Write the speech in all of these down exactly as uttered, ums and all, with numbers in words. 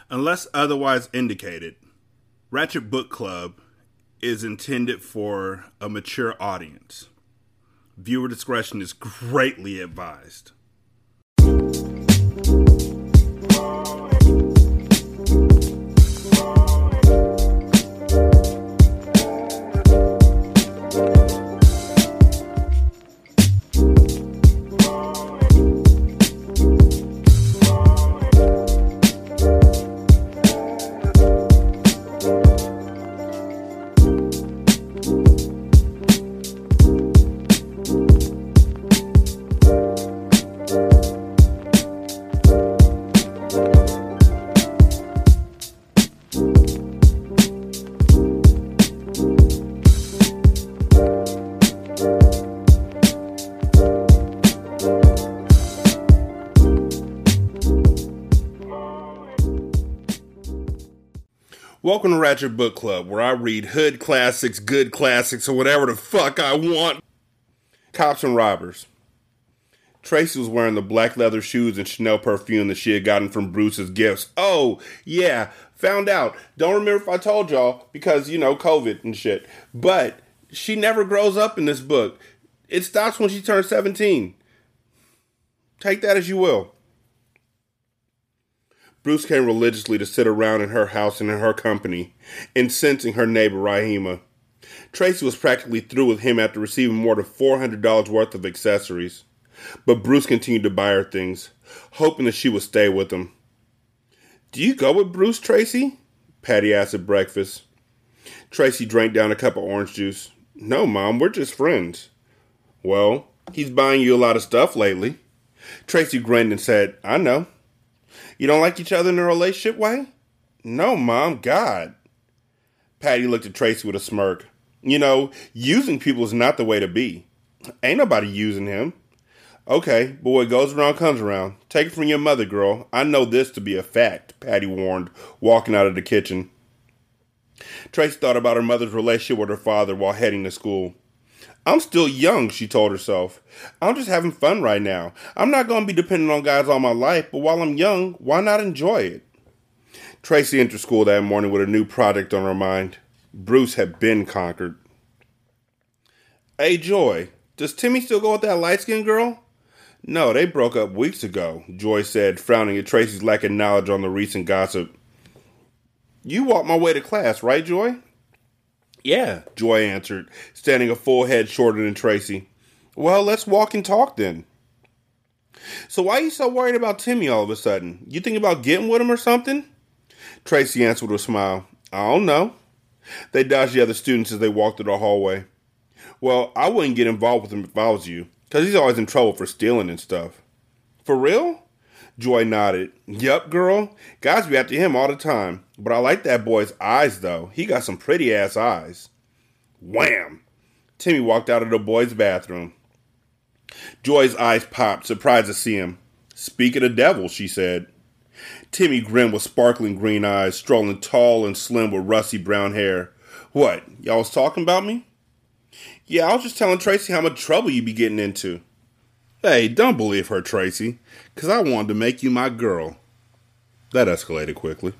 Unless otherwise indicated, Ratchet Book Club is intended for a mature audience. Viewer discretion is greatly advised. Welcome to Ratchet Book Club, where I read hood classics, good classics, or whatever the fuck I want. Cops and Robbers. Tracy was wearing the black leather shoes and Chanel perfume that she had gotten from Bruce's gifts. Oh, yeah, found out. Don't remember if I told y'all, because, you know, COVID and shit. But she never grows up in this book. It stops when she turns seventeen. Take that as you will. Bruce came religiously to sit around in her house and in her company, incensing her neighbor Rahima. Tracy was practically through with him after receiving more than four hundred dollars worth of accessories. But Bruce continued to buy her things, hoping that she would stay with him. "Do you go with Bruce, Tracy?" Patty asked at breakfast. Tracy drank down a cup of orange juice. "No, Mom, we're just friends." "Well, he's buying you a lot of stuff lately." Tracy grinned and said, "I know." "You don't like each other in a relationship way?" "No, Mom, God." Patty looked at Tracy with a smirk. "You know, using people is not the way to be." "Ain't nobody using him." "Okay, but what goes around comes around. Take it from your mother, girl. I know this to be a fact," Patty warned, walking out of the kitchen. Tracy thought about her mother's relationship with her father while heading to school. "I'm still young," she told herself. "I'm just having fun right now. I'm not going to be dependent on guys all my life, but while I'm young, why not enjoy it?" Tracy entered school that morning with a new project on her mind. Bruce had been conquered. "Hey, Joy, does Timmy still go with that light-skinned girl?" "No, they broke up weeks ago," Joy said, frowning at Tracy's lack of knowledge on the recent gossip. "You walked my way to class, right, Joy?" "Yeah," Joy answered, standing a full head shorter than Tracy. "Well, let's walk and talk then." "So why are you so worried about Timmy all of a sudden? You think about getting with him or something?" Tracy answered with a smile. "I don't know." They dodged the other students as they walked through the hallway. "Well, I wouldn't get involved with him if I was you, because he's always in trouble for stealing and stuff." "For real?" Joy nodded. "Yup, girl. Guys be after him all the time. But I like that boy's eyes, though. He got some pretty-ass eyes." Wham! Timmy walked out of the boys' bathroom. Joy's eyes popped, surprised to see him. "Speak of the devil," she said. Timmy grinned with sparkling green eyes, strolling tall and slim with rusty brown hair. "What, y'all was talking about me?" "Yeah, I was just telling Tracy how much trouble you be getting into." "Hey, don't believe her, Tracy, because I wanted to make you my girl." That escalated quickly.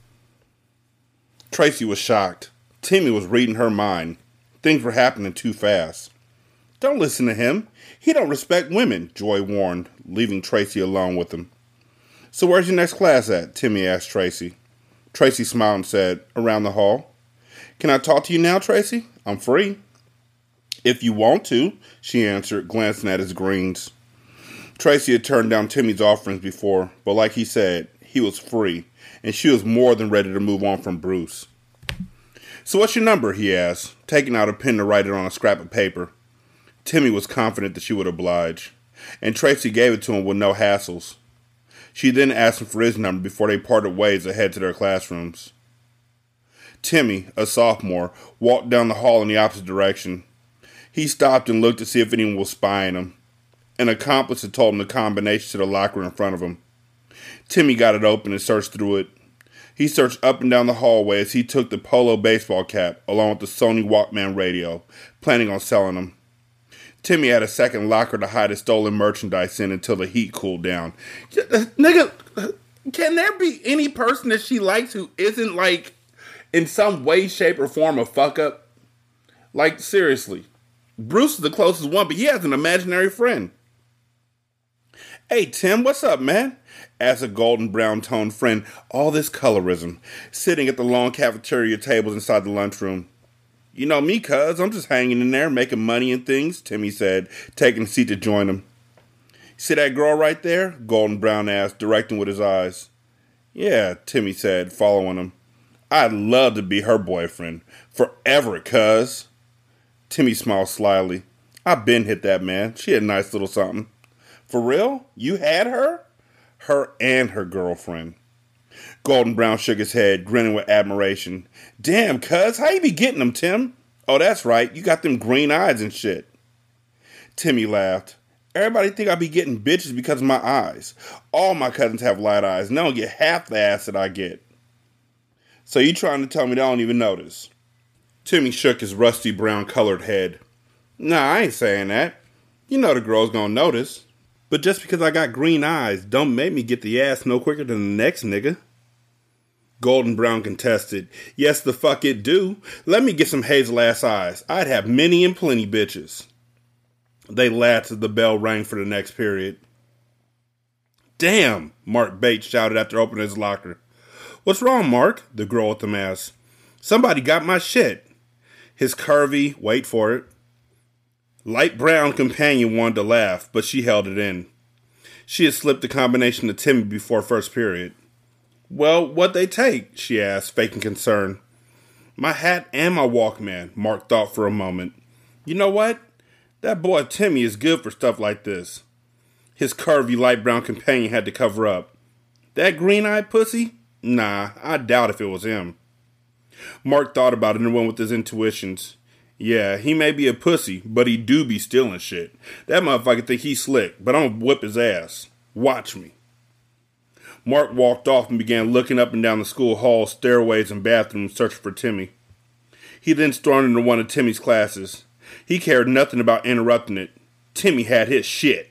Tracy was shocked. Timmy was reading her mind. Things were happening too fast. "Don't listen to him. He don't respect women," Joy warned, leaving Tracy alone with him. "So where's your next class at?" Timmy asked Tracy. Tracy smiled and said, "Around the hall." "Can I talk to you now, Tracy? I'm free." "If you want to," she answered, glancing at his greens. Tracy had turned down Timmy's offerings before, but like he said, he was free, and she was more than ready to move on from Bruce. "So what's your number?" he asked, taking out a pen to write it on a scrap of paper. Timmy was confident that she would oblige, and Tracy gave it to him with no hassles. She then asked him for his number before they parted ways to head to their classrooms. Timmy, a sophomore, walked down the hall in the opposite direction. He stopped and looked to see if anyone was spying him. An accomplice had told him the combination to the locker in front of him. Timmy got it open and searched through it. He searched up and down the hallway as he took the polo baseball cap along with the Sony Walkman radio, planning on selling them. Timmy had a second locker to hide his stolen merchandise in until the heat cooled down. "Nigga, Can there be any person that she likes who isn't, like, in some way, shape, or form a fuck up? Like, seriously. Bruce is the closest one, but he has an imaginary friend. Hey, Tim, what's up, man? Asked a golden brown toned friend, all this colorism, sitting at the long cafeteria tables inside the lunchroom. You know me, cuz, I'm just hanging in there, making money and things, Timmy said, taking a seat to join him. See that girl right there? Golden Brown asked, directing with his eyes. Yeah, Timmy said, following him. I'd love to be her boyfriend. Forever, cuz. Timmy smiled slyly. I been hit that, man. She had a nice little something. For real? You had her? Her and her girlfriend. Golden Brown shook his head, grinning with admiration. Damn, cuz, how you be getting them, Tim? Oh, that's right. You got them green eyes and shit. Timmy laughed. Everybody think I be getting bitches because of my eyes. All my cousins have light eyes, and they don't get half the ass that I get. So you trying to tell me they don't even notice? Timmy shook his rusty brown colored head. Nah, I ain't saying that. You know the girl's gonna notice. But just because I got green eyes don't make me get the ass no quicker than the next nigga. Golden Brown contested. Yes, the fuck it do. Let me get some hazel ass eyes. I'd have many and plenty bitches. They laughed as the bell rang for the next period. Damn, Mark Bates shouted after opening his locker. What's wrong, Mark? The girl with the mask. Somebody got my shit. His curvy, wait for it, light brown companion wanted to laugh, but she held it in. She had slipped the combination to Timmy before first period. Well, what'd they take? She asked, faking concern. My hat and my Walkman, Mark thought for a moment. You know what? That boy Timmy is good for stuff like this. His curvy light brown companion had to cover up. That green-eyed pussy? Nah, I doubt if it was him. Mark thought about it and went with his intuitions. Yeah, he may be a pussy, but he do be stealing shit. That motherfucker think he's slick, but I'm gonna whip his ass. Watch me. Mark walked off and began looking up and down the school halls, stairways, and bathrooms, searching for Timmy. He then stormed into one of Timmy's classes. He cared nothing about interrupting it. Timmy had his shit.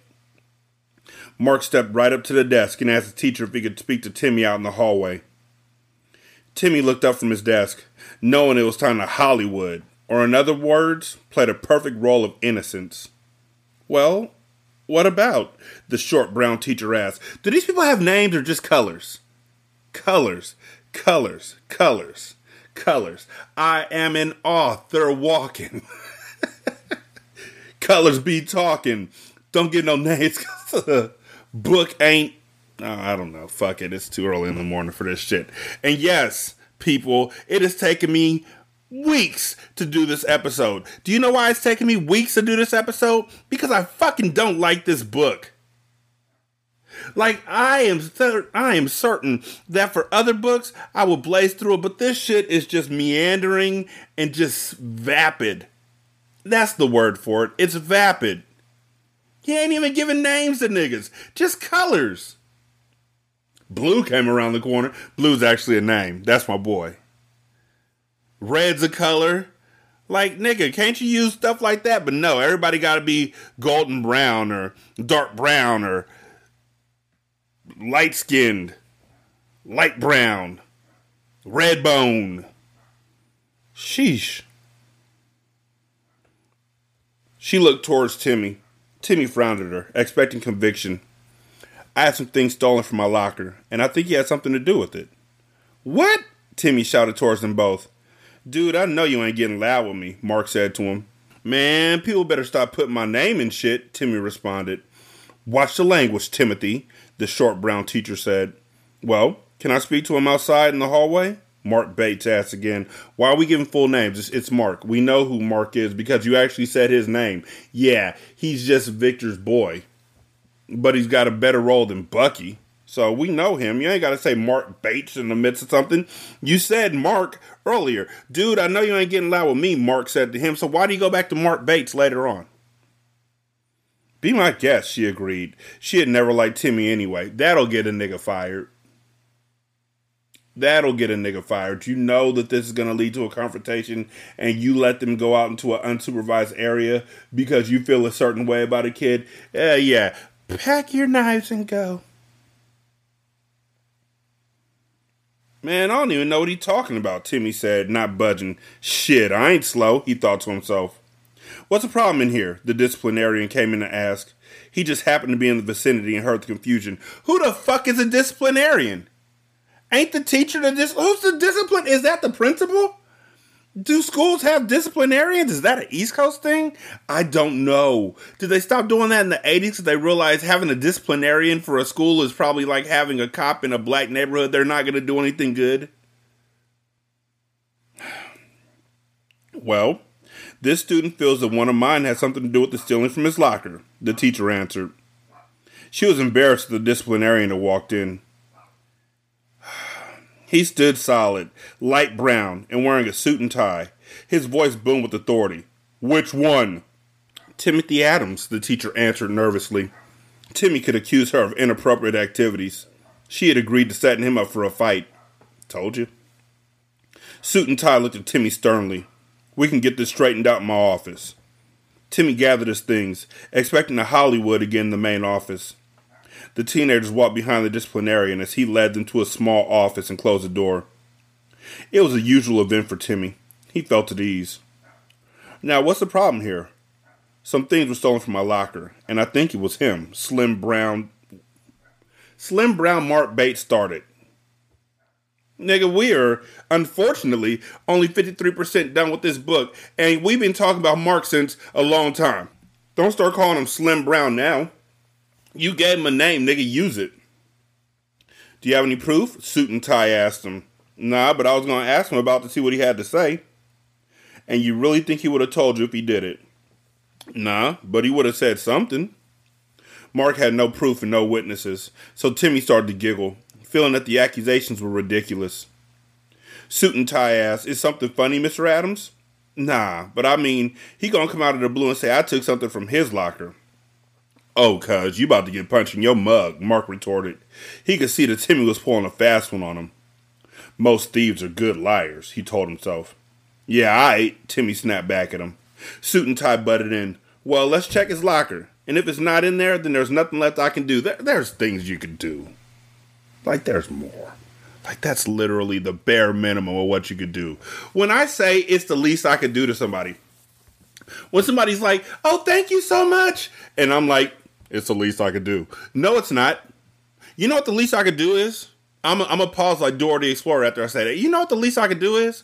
Mark stepped right up to the desk and asked the teacher if he could speak to Timmy out in the hallway. Timmy looked up from his desk, knowing it was time to Hollywood, or in other words, played a perfect role of innocence. Well, what about? The short brown teacher asked. Do these people have names or just colors? Colors, colors, colors, colors. I am an author walking. Colors be talking. Don't get no names because the book ain't. Oh, I don't know. Fuck it. It's too early in the morning for this shit. And yes, people, it has taken me weeks to do this episode. Do you know why it's taken me weeks to do this episode? Because I fucking don't like this book. Like, I am cer- I am certain that for other books, I will blaze through it, but this shit is just meandering and just vapid. That's the word for it. It's vapid. He ain't even giving names to niggas. Just colors. Blue came around the corner. Blue's actually a name. That's my boy. Red's a color. Like, nigga, can't you use stuff like that? But no, everybody gotta be golden brown or dark brown or light-skinned, light brown, red bone. Sheesh. She looked towards Timmy. Timmy frowned at her, expecting conviction. I had some things stolen from my locker, and I think he had something to do with it. What? Timmy shouted towards them both. Dude, I know you ain't getting loud with me, Mark said to him. Man, people better stop putting my name in shit, Timmy responded. Watch the language, Timothy, the short brown teacher said. Well, can I speak to him outside in the hallway? Mark Bates asked again. Why are we giving full names? It's, it's Mark. We know who Mark is because you actually said his name. Yeah, he's just Victor's boy. But he's got a better role than Bucky. So we know him. You ain't got to say Mark Bates in the midst of something. You said Mark earlier. Dude, I know you ain't getting loud with me, Mark said to him. So why do you go back to Mark Bates later on? Be my guest, she agreed. She had never liked Timmy anyway. That'll get a nigga fired. That'll get a nigga fired. You know that this is going to lead to a confrontation and you let them go out into an unsupervised area because you feel a certain way about a kid. Uh, yeah, pack your knives and go. Man, I don't even know what he's talking about, Timmy said, not budging. Shit, I ain't slow, he thought to himself. What's the problem in here? The disciplinarian came in to ask. He just happened to be in the vicinity and heard the confusion. Who the fuck is a disciplinarian? Ain't the teacher the dis- Who's the discipline? Is that the principal? Do schools have disciplinarians? Is that an East Coast thing? I don't know. Did they stop doing that in the eighties because they realized having a disciplinarian for a school is probably like having a cop in a black neighborhood? They're not going to do anything good. Well, this student feels that one of mine had something to do with the stealing from his locker, the teacher answered. She was embarrassed of the disciplinarian who walked in. He stood solid, light brown, and wearing a suit and tie. His voice boomed with authority. Which one? Timothy Adams, the teacher answered nervously. Timmy could accuse her of inappropriate activities. She had agreed to setting him up for a fight. Told you. Suit and tie looked at Timmy sternly. We can get this straightened out in my office. Timmy gathered his things, expecting a Hollywood again in the main office. The teenagers walked behind the disciplinarian as he led them to a small office and closed the door. It was a usual event for Timmy. He felt at ease. Now, what's the problem here? Some things were stolen from my locker, and I think it was him, Slim Brown. Slim Brown Mark Bates started. Nigga, we are, unfortunately, only fifty-three percent done with this book, and we've been talking about Mark since a long time. Don't start calling him Slim Brown now. You gave him a name, nigga, use it. Do you have any proof? Suit and tie asked him. Nah, but I was going to ask him about to see what he had to say. And you really think he would have told you if he did it? Nah, but he would have said something. Mark had no proof and no witnesses, so Timmy started to giggle, feeling that the accusations were ridiculous. Suit and tie asked, is something funny, Mister Adams? Nah, but I mean, he gonna come out of the blue and say I took something from his locker. Oh, cuz, you about to get punched in your mug, Mark retorted. He could see that Timmy was pulling a fast one on him. Most thieves are good liars, he told himself. Yeah, aight, Timmy snapped back at him. Suit and tie butted in. Well, let's check his locker. And if it's not in there, then there's nothing left I can do. There, there's things you can do. Like, there's more. Like, that's literally the bare minimum of what you could do. When I say it's the least I could do to somebody, when somebody's like, oh, thank you so much, and I'm like, it's the least I could do. No, it's not. You know what the least I could do is? I'm going to pause like Dora the Explorer after I say that. You know what the least I could do is?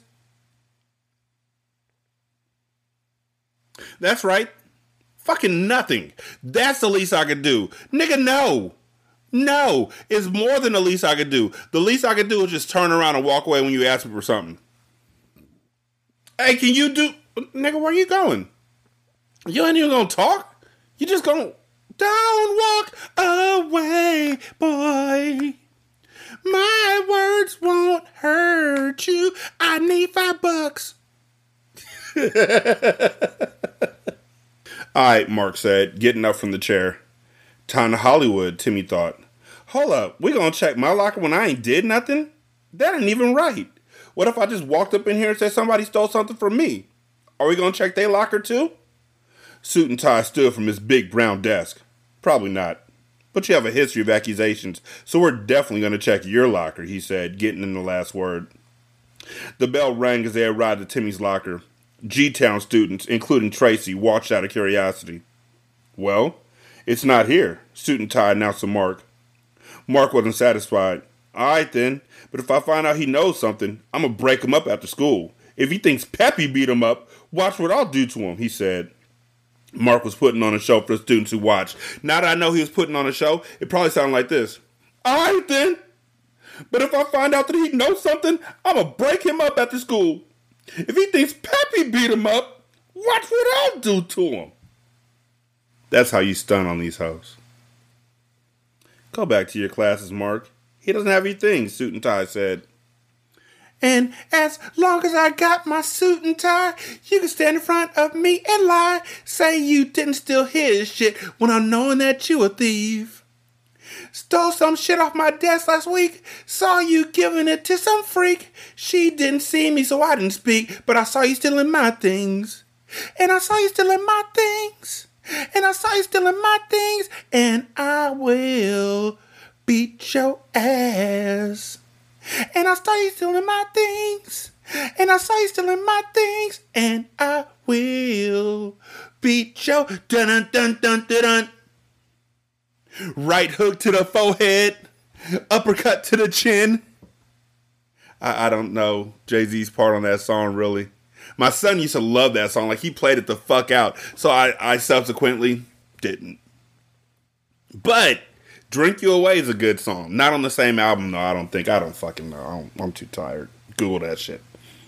That's right. Fucking nothing. That's the least I could do. Nigga, no. No. It's more than the least I could do. The least I could do is just turn around and walk away when you ask me for something. Hey, can you do... Nigga, where you going? You ain't even gonna talk? You just gonna... Don't walk away, boy. My words won't hurt you. I need five bucks. Alright, Mark said, getting up from the chair. Time to Hollywood, Timmy thought. Hold up, we gonna check my locker when I ain't did nothing? That ain't even right. What if I just walked up in here and said somebody stole something from me? Are we gonna check their locker too? Suit and tie stood from his big brown desk. Probably not. But you have a history of accusations, so we're definitely gonna check your locker, he said, getting in the last word. The bell rang as they arrived at Timmy's locker. G-Town students, including Tracy, watched out of curiosity. Well, it's not here, Suit and tie announced to Mark. Mark wasn't satisfied. All right, then. But if I find out he knows something, I'm going to break him up after school. If he thinks Peppy beat him up, watch what I'll do to him, he said. Mark was putting on a show for the students who watched. Now that I know he was putting on a show, it probably sounded like this. All right, then. But if I find out that he knows something, I'm going to break him up after school. If he thinks Peppy beat him up, watch what I'll do to him. That's how you stun on these hoes. Go back to your classes, Mark. He doesn't have any things, Suit and Tie said. And as long as I got my suit and tie, you can stand in front of me and lie. Say you didn't steal his shit when I'm knowing that you a thief. Stole some shit off my desk last week. Saw you giving it to some freak. She didn't see me, so I didn't speak. But I saw you stealing my things. And I saw you stealing my things. And I saw you stealing my things. And I will beat your ass. And I saw you stealing my things. And I saw you stealing my things. And I will beat your dun dun dun dun dun dun. Right hook to the forehead. Uppercut to the chin. I, I don't know Jay-Z's part on that song, really. My son used to love that song. Like, he played it the fuck out. So I, I subsequently didn't. But Drink You Away is a good song. Not on the same album, though, I don't think. I don't fucking know. I don't, I'm too tired. Google that shit.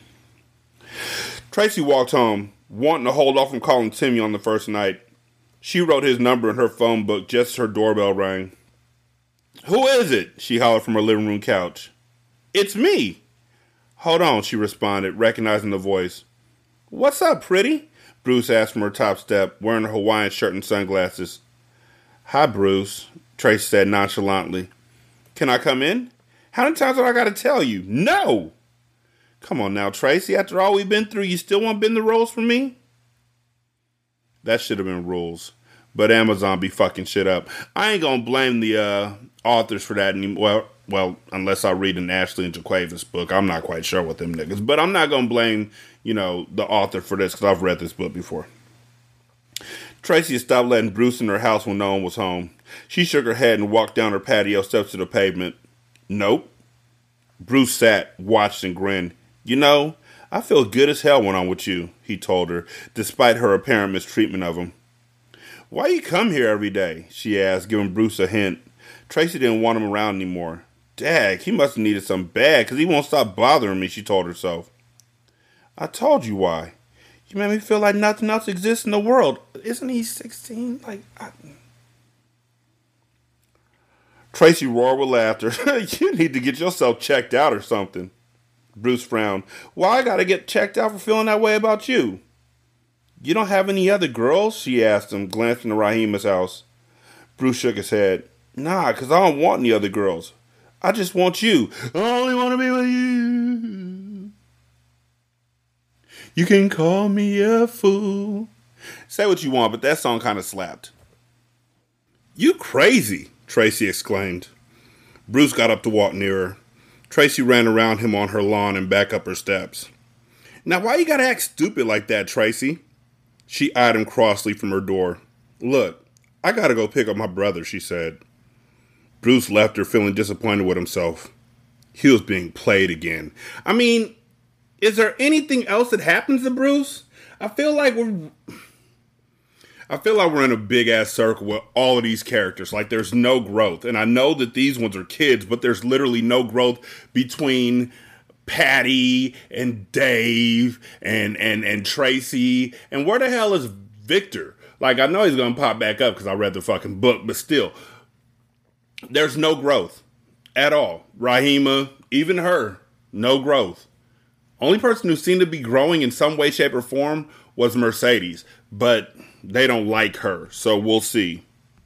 Tracy walked home, wanting to hold off from calling Timmy on the first night. She wrote his number in her phone book just as her doorbell rang. "Who is it?" she hollered from her living room couch. "It's me." "Hold on," she responded, recognizing the voice. "What's up, pretty?" Bruce asked from her top step, wearing a Hawaiian shirt and sunglasses. "Hi, Bruce," Tracy said nonchalantly. "Can I come in?" "How many times have I got to tell you? No!" "Come on now, Tracy. After all we've been through, you still want to bend the rules for me?" That should have been rules. But Amazon be fucking shit up. I ain't gonna blame the uh, authors for that anymore. Well, well, unless I read an Ashley and Jaquavis book. I'm not quite sure with them niggas. But I'm not gonna blame, you know, the author for this, because I've read this book before. Tracy stopped letting Bruce in her house when no one was home. She shook her head and walked down her patio steps to the pavement. "Nope." Bruce sat, watched, and grinned. "You know, I feel good as hell when I'm with you," he told her, despite her apparent mistreatment of him. "Why you come here every day?" she asked, giving Bruce a hint. Tracy didn't want him around anymore. Dag, he must have needed something bad, because he won't stop bothering me, she told herself. "I told you why. You made me feel like nothing else exists in the world. Isn't he sixteen? Like, I... Tracy roared with laughter. "You need to get yourself checked out or something." Bruce frowned. "Why I gotta get checked out for feeling that way about you?" "You don't have any other girls?" she asked him, glancing to Rahima's house. Bruce shook his head. "Nah, because I don't want any other girls. I just want you. I only want to be with you. You can call me a fool." Say what you want, but that song kind of slapped. "You crazy," Tracy exclaimed. Bruce got up to walk nearer. Tracy ran around him on her lawn and back up her steps. "Now, why you gotta act stupid like that, Tracy?" She eyed him crossly from her door. "Look, I gotta go pick up my brother," she said. Bruce left her feeling disappointed with himself. He was being played again. I mean, is there anything else that happens to Bruce? I feel like we're... I feel like we're in a big-ass circle with all of these characters. Like, there's no growth. And I know that these ones are kids, but there's literally no growth between Patty and Dave and, and, and Tracy. And where the hell is Victor? Like, I know he's going to pop back up because I read the fucking book, but still, there's no growth at all. Rahima, even her, no growth. Only person who seemed to be growing in some way, shape, or form was Mercedes, but they don't like her, so we'll see.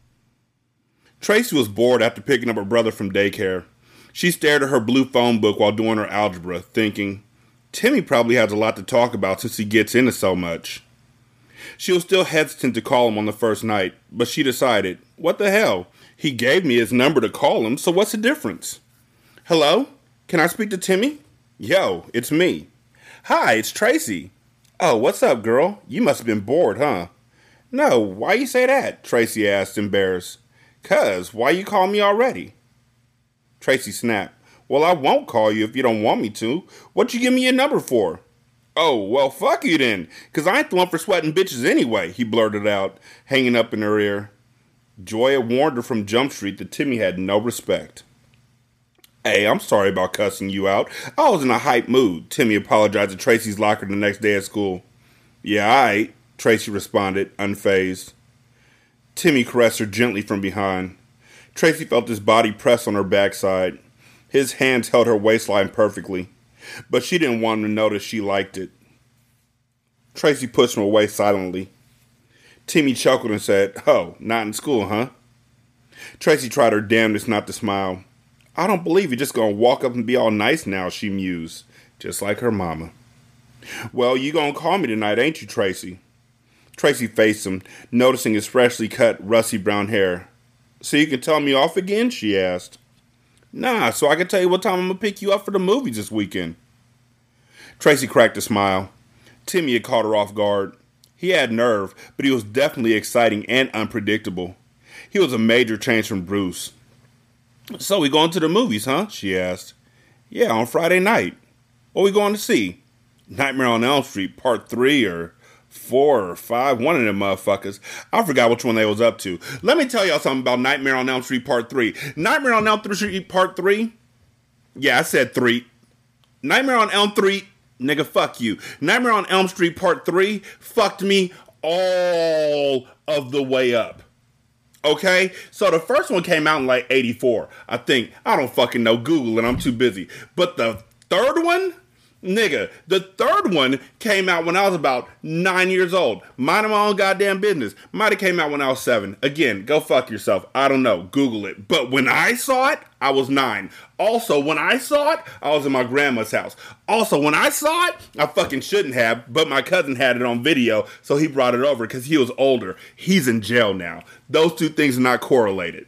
Tracy was bored after picking up her brother from daycare. She stared at her blue phone book while doing her algebra, thinking, Timmy probably has a lot to talk about since he gets into so much. She was still hesitant to call him on the first night, but she decided, what the hell? He gave me his number to call him, so what's the difference? "Hello? Can I speak to Timmy?" "Yo, it's me." "Hi, it's Tracy." "Oh, what's up, girl? You must have been bored, huh?" "No, why you say that?" Tracy asked, embarrassed. "'Cause, why you call me already?" Tracy snapped. "Well, I won't call you if you don't want me to. What'd you give me your number for?" "Oh, well, fuck you then, 'cause I ain't the one for sweating bitches anyway," he blurted out, hanging up in her ear. Joy had warned her from Jump Street that Timmy had no respect. "Hey, I'm sorry about cussing you out. I was in a hype mood," Timmy apologized at Tracy's locker the next day at school. "Yeah, alright," Tracy responded, unfazed. Timmy caressed her gently from behind. Tracy felt his body press on her backside. His hands held her waistline perfectly, but she didn't want him to notice she liked it. Tracy pushed him away silently. Timmy chuckled and said, "Oh, not in school, huh?" Tracy tried her damnedest not to smile. "I don't believe you're just gonna walk up and be all nice now," she mused, just like her mama. "Well, you gonna call me tonight, ain't you, Tracy?" Tracy faced him, noticing his freshly cut, rusty brown hair. "So you can tell me off again?" she asked. Nah, so I can tell you what time I'm gonna pick you up for the movies this weekend. Tracy cracked a smile. Timmy had caught her off guard. He had nerve, but he was definitely exciting and unpredictable. He was a major change from Bruce. So we going to the movies, huh? She asked. Yeah, on Friday night. What we going to see? Nightmare on Elm Street Part three or four or five, one of them motherfuckers. I forgot which one they was up to. Let me tell y'all something about Nightmare on Elm Street Part three. Nightmare on Elm Street Part three? Yeah, I said three. Nightmare on Elm three, nigga, fuck you. Nightmare on Elm Street Part three fucked me all of the way up. Okay? So the first one came out in like eighty-four. I think. I don't fucking know. Google it. I'm too busy. But the third one? Nigga, the third one came out when I was about nine years old. Minding my own goddamn business. Might have came out when I was seven. Again, go fuck yourself. I don't know. Google it. But when I saw it, I was nine. Also, when I saw it, I was in my grandma's house. Also, when I saw it, I fucking shouldn't have, but my cousin had it on video, so he brought it over because he was older. He's in jail now. Those two things are not correlated.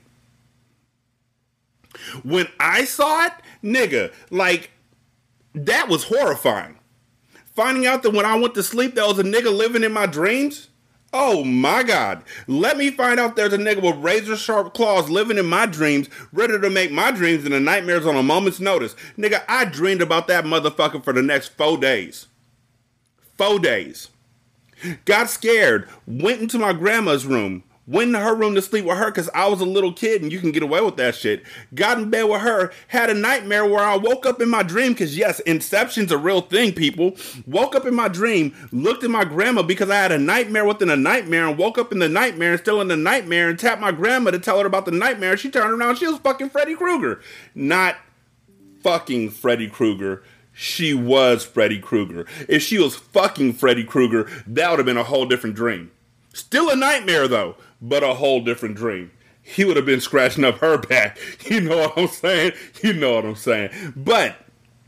When I saw it, nigga, like, that was horrifying. Finding out that when I went to sleep, there was a nigga living in my dreams. Oh my God. Let me find out there's a nigga with razor sharp claws living in my dreams, ready to make my dreams into nightmares on a moment's notice. Nigga, I dreamed about that motherfucker for the next four days. Four days. Got scared. Went into my grandma's room. Went in her room to sleep with her because I was a little kid and you can get away with that shit. Got in bed with her. Had a nightmare where I woke up in my dream because, yes, Inception's a real thing, people. Woke up in my dream, looked at my grandma because I had a nightmare within a nightmare and woke up in the nightmare and still in the nightmare and tapped my grandma to tell her about the nightmare. She turned around. She was fucking Freddy Krueger. Not fucking Freddy Krueger. She was Freddy Krueger. If she was fucking Freddy Krueger, that would have been a whole different dream. Still a nightmare, though, but a whole different dream. He would have been scratching up her back. You know what I'm saying? You know what I'm saying. But,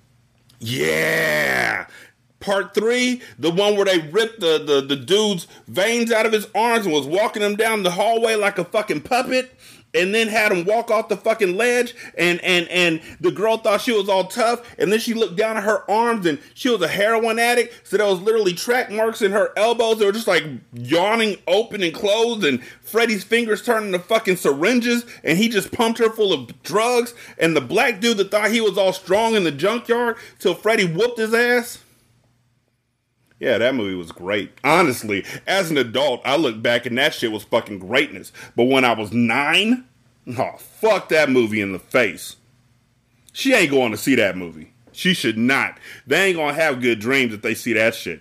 yeah. Part three, the one where they ripped the, the, the dude's veins out of his arms and was walking him down the hallway like a fucking puppet. And then had him walk off the fucking ledge, and, and, and the girl thought she was all tough, and then she looked down at her arms, and she was a heroin addict, so there was literally track marks in her elbows. They were just like yawning open and closed, and Freddy's fingers turned into fucking syringes, and he just pumped her full of drugs, and the black dude that thought he was all strong in the junkyard till Freddy whooped his ass. Yeah, that movie was great. Honestly, as an adult, I look back and that shit was fucking greatness. But when I was nine, oh, fuck that movie in the face. She ain't going to see that movie. She should not. They ain't going to have good dreams if they see that shit.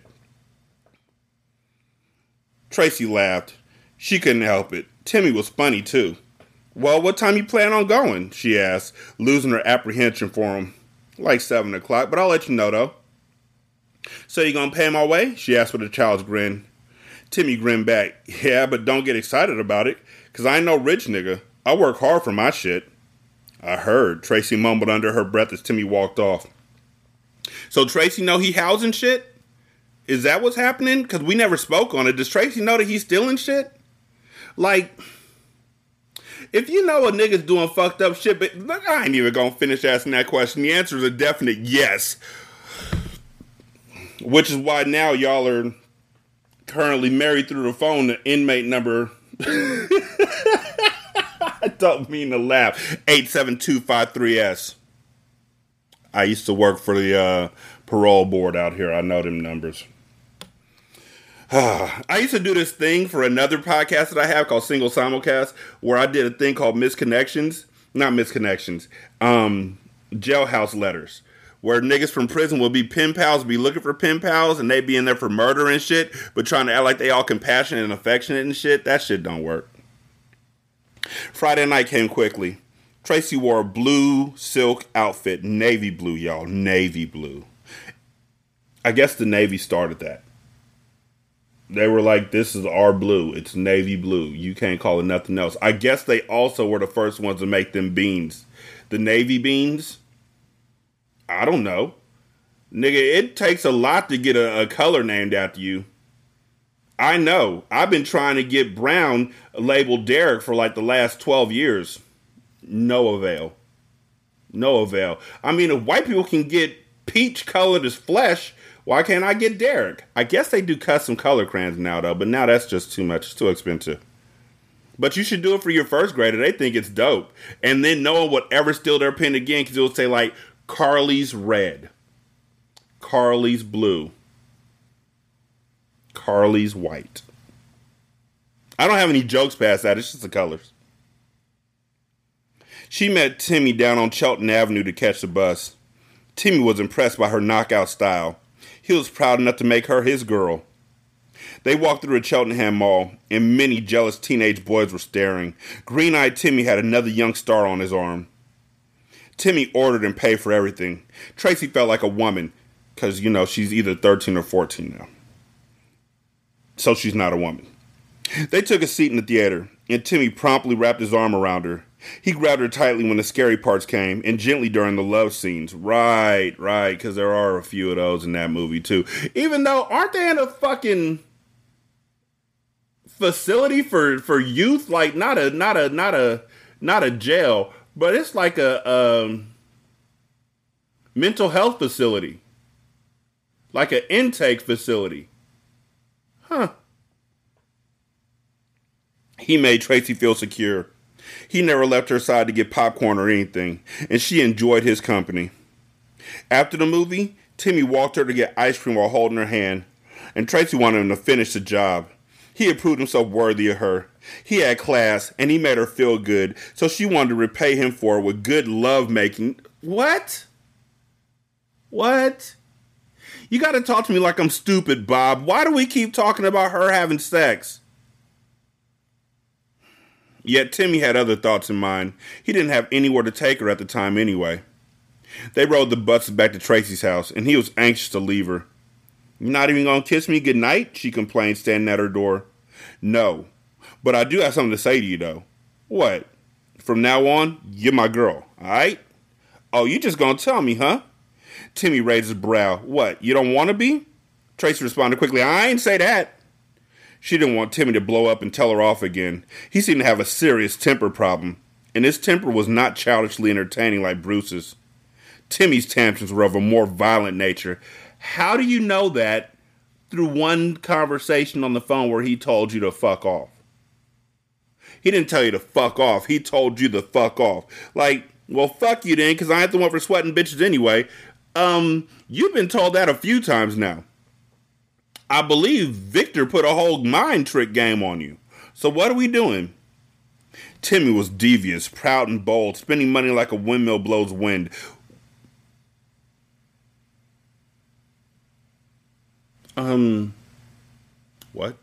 Tracy laughed. She couldn't help it. Timmy was funny, too. Well, what time you plan on going? She asked, losing her apprehension for him. Like seven o'clock, but I'll let you know, though. So you gonna pay my way? She asked with a child's grin. Timmy grinned back. Yeah, but don't get excited about it, cause I ain't no rich nigga. I work hard for my shit. I heard, Tracy mumbled under her breath as Timmy walked off. So Tracy know he housing shit? Is that what's happening? Cause we never spoke on it. Does Tracy know that he's stealing shit? Like, if you know a nigga's doing fucked up shit, but look, I ain't even gonna finish asking that question. The answer is a definite yes. Which is why now y'all are currently married through the phone to inmate number... I don't mean to laugh. eight seven two five three S. I used to work for the uh, parole board out here. I know them numbers. I used to do this thing for another podcast that I have called Single Simulcast, where I did a thing called Misconnections. Not Misconnections. Um, jailhouse letters. Where niggas from prison will be pen pals, be looking for pen pals, and they be in there for murder and shit, but trying to act like they all compassionate and affectionate and shit. That shit don't work. Friday night came quickly. Tracy wore a blue silk outfit. Navy blue, y'all. Navy blue. I guess the Navy started that. They were like, this is our blue. It's navy blue. You can't call it nothing else. I guess they also were the first ones to make them beans. The Navy beans... I don't know. Nigga, it takes a lot to get a, a color named after you. I know. I've been trying to get Brown labeled Derek for like the last twelve years. No avail. No avail. I mean, if white people can get peach colored as flesh, why can't I get Derek? I guess they do custom color crayons now, though, but now that's just too much. It's too expensive. But you should do it for your first grader. They think it's dope. And then no one would ever steal their pen again because it will say, like, Carly's red, Carly's blue, Carly's white. I don't have any jokes past that. It's just the colors. She met Timmy down on Chelton Avenue to catch the bus. Timmy was impressed by her knockout style. He was proud enough to make her his girl. They walked through a Cheltenham mall, and many jealous teenage boys were staring. Green-eyed Timmy had another young star on his arm. Timmy ordered and paid for everything. Tracy felt like a woman, because, you know, she's either thirteen or fourteen now. So she's not a woman. They took a seat in the theater, and Timmy promptly wrapped his arm around her. He grabbed her tightly when the scary parts came, and gently during the love scenes. Right, right, because there are a few of those in that movie, too. Even though, aren't they in a fucking facility for, for youth? Like, not a, not a, not a, not a jail, but it's like a um, mental health facility. Like an intake facility. Huh. He made Tracy feel secure. He never left her side to get popcorn or anything, and she enjoyed his company. After the movie, Timmy walked her to get ice cream while holding her hand, and Tracy wanted him to finish the job. He had proved himself worthy of her. He had class, and he made her feel good, so she wanted to repay him for it with good love-making. What? What? You gotta talk to me like I'm stupid, Bob. Why do we keep talking about her having sex? Yet Timmy had other thoughts in mind. He didn't have anywhere to take her at the time anyway. They rode the bus back to Tracy's house, and he was anxious to leave her. "You're not even gonna kiss me goodnight?" she complained, standing at her door. "No, but I do have something to say to you, though." "What?" "From now on, you're my girl, alright?" "Oh, you just gonna tell me, huh?" Timmy raised his brow. "What, you don't want to be?" Tracy responded quickly, "I ain't say that." She didn't want Timmy to blow up and tell her off again. He seemed to have a serious temper problem, and his temper was not childishly entertaining like Bruce's. Timmy's tantrums were of a more violent nature. How do you know that? Through one conversation on the phone where he told you to fuck off. He didn't tell you to fuck off. He told you to fuck off. Like, well, fuck you then, because I ain't the one for sweating bitches anyway. Um, you've been told that a few times now. I believe Victor put a whole mind trick game on you. So what are we doing? Timmy was devious, proud and bold, spending money like a windmill blows wind. Um, what?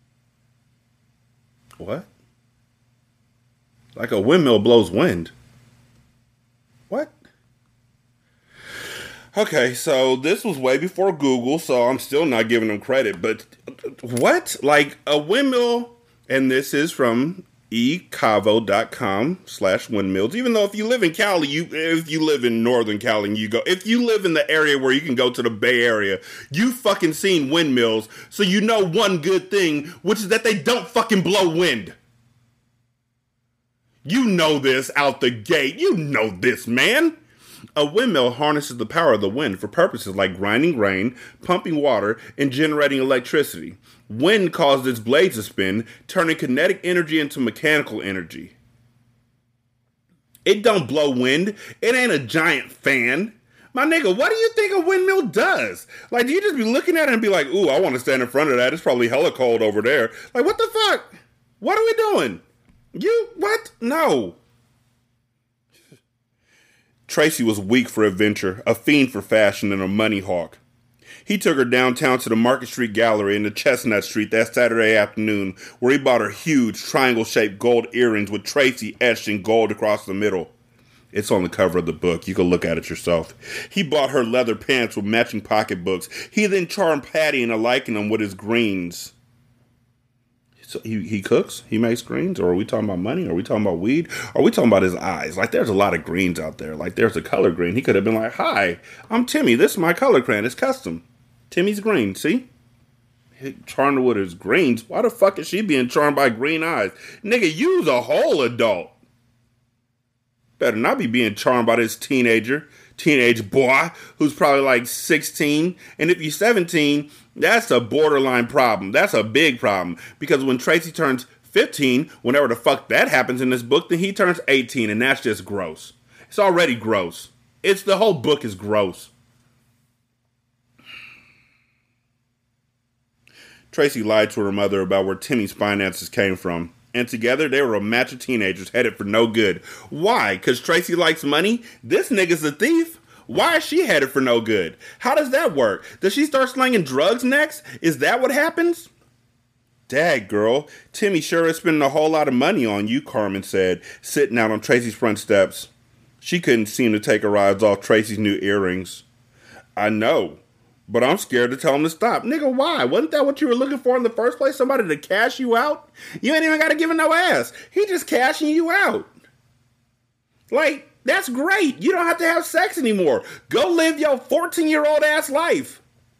What? Like a windmill blows wind. What? Okay, so this was way before Google, so I'm still not giving them credit, but what? Like a windmill, and this is from ecavo.com slash windmills. Even though if you live in Cali, you if you live in Northern Cali, you go, if you live in the area where you can go to the Bay Area, you fucking seen windmills, so you know one good thing, which is that they don't fucking blow wind. You know this out the gate. You know this, man. A windmill harnesses the power of the wind for purposes like grinding grain, pumping water, and generating electricity. Wind causes its blades to spin, turning kinetic energy into mechanical energy. It don't blow wind. It ain't a giant fan. My nigga, what do you think a windmill does? Like, do you just be looking at it and be like, ooh, I want to stand in front of that. It's probably hella cold over there. Like, what the fuck? What are we doing? You, what? No. Tracy was weak for adventure, a fiend for fashion, and a money hawk. He took her downtown to the Market Street Gallery in the Chestnut Street that Saturday afternoon, where he bought her huge triangle-shaped gold earrings with Tracy etched in gold across the middle. It's on the cover of the book. You can look at it yourself. He bought her leather pants with matching pocketbooks. He then charmed Patty into liking them with his greens. So he, he cooks? He makes greens? Or are we talking about money? Are we talking about weed? Are we talking about his eyes? Like, there's a lot of greens out there. Like, there's a color green. He could have been like, hi, I'm Timmy. This is my color crayon. It's custom. Timmy's green. See? He charmed her with his greens. Why the fuck is she being charmed by green eyes? Nigga, you's a whole adult. better not be being charmed by this teenager, teenage boy who's probably like sixteen. And if you're seventeen, that's a borderline problem. That's a big problem. Because when Tracy turns fifteen, whenever the fuck that happens in this book, then he turns eighteen, and that's just gross. It's already gross. It's the whole book is gross. Tracy lied to her mother about where Timmy's finances came from. And together, they were a match of teenagers headed for no good. Why? Because Tracy likes money? This nigga's a thief? Why is she headed for no good? How does that work? Does she start slinging drugs next? Is that what happens? Dag, girl. Timmy sure is spending a whole lot of money on you, Carmen said, sitting out on Tracy's front steps. She couldn't seem to take her eyes off Tracy's new earrings. I know. But I'm scared to tell him to stop. Nigga, why? Wasn't that what you were looking for in the first place? Somebody to cash you out? You ain't even got to give him no ass. He just cashing you out. Like, that's great. You don't have to have sex anymore. Go live your fourteen-year-old ass life.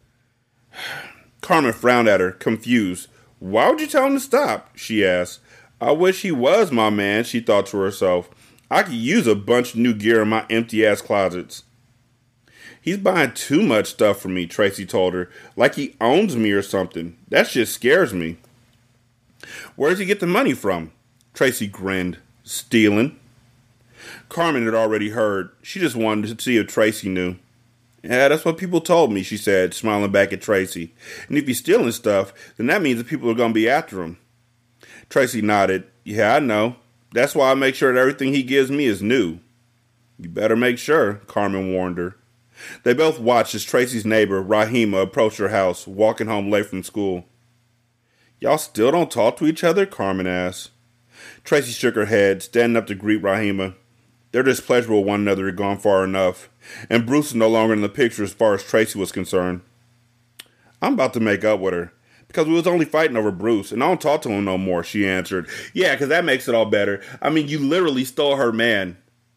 Carmen frowned at her, confused. Why would you tell him to stop? She asked. I wish he was my man, she thought to herself. I could use a bunch of new gear in my empty-ass closets. He's buying too much stuff for me, Tracy told her, like he owns me or something. That shit scares me. Where does he get the money from? Tracy grinned. Stealing. Carmen had already heard. She just wanted to see if Tracy knew. Yeah, that's what people told me, she said, smiling back at Tracy. And if he's stealing stuff, then that means that people are going to be after him. Tracy nodded. Yeah, I know. That's why I make sure that everything he gives me is new. You better make sure, Carmen warned her. They both watched as Tracy's neighbor, Rahima, approached her house, walking home late from school. Y'all still don't talk to each other? Carmen asked. Tracy shook her head, standing up to greet Rahima. Their displeasure with one another had gone far enough, and Bruce was no longer in the picture as far as Tracy was concerned. I'm about to make up with her, because we was only fighting over Bruce, and I don't talk to him no more, she answered. Yeah, because that makes it all better. I mean, you literally stole her man.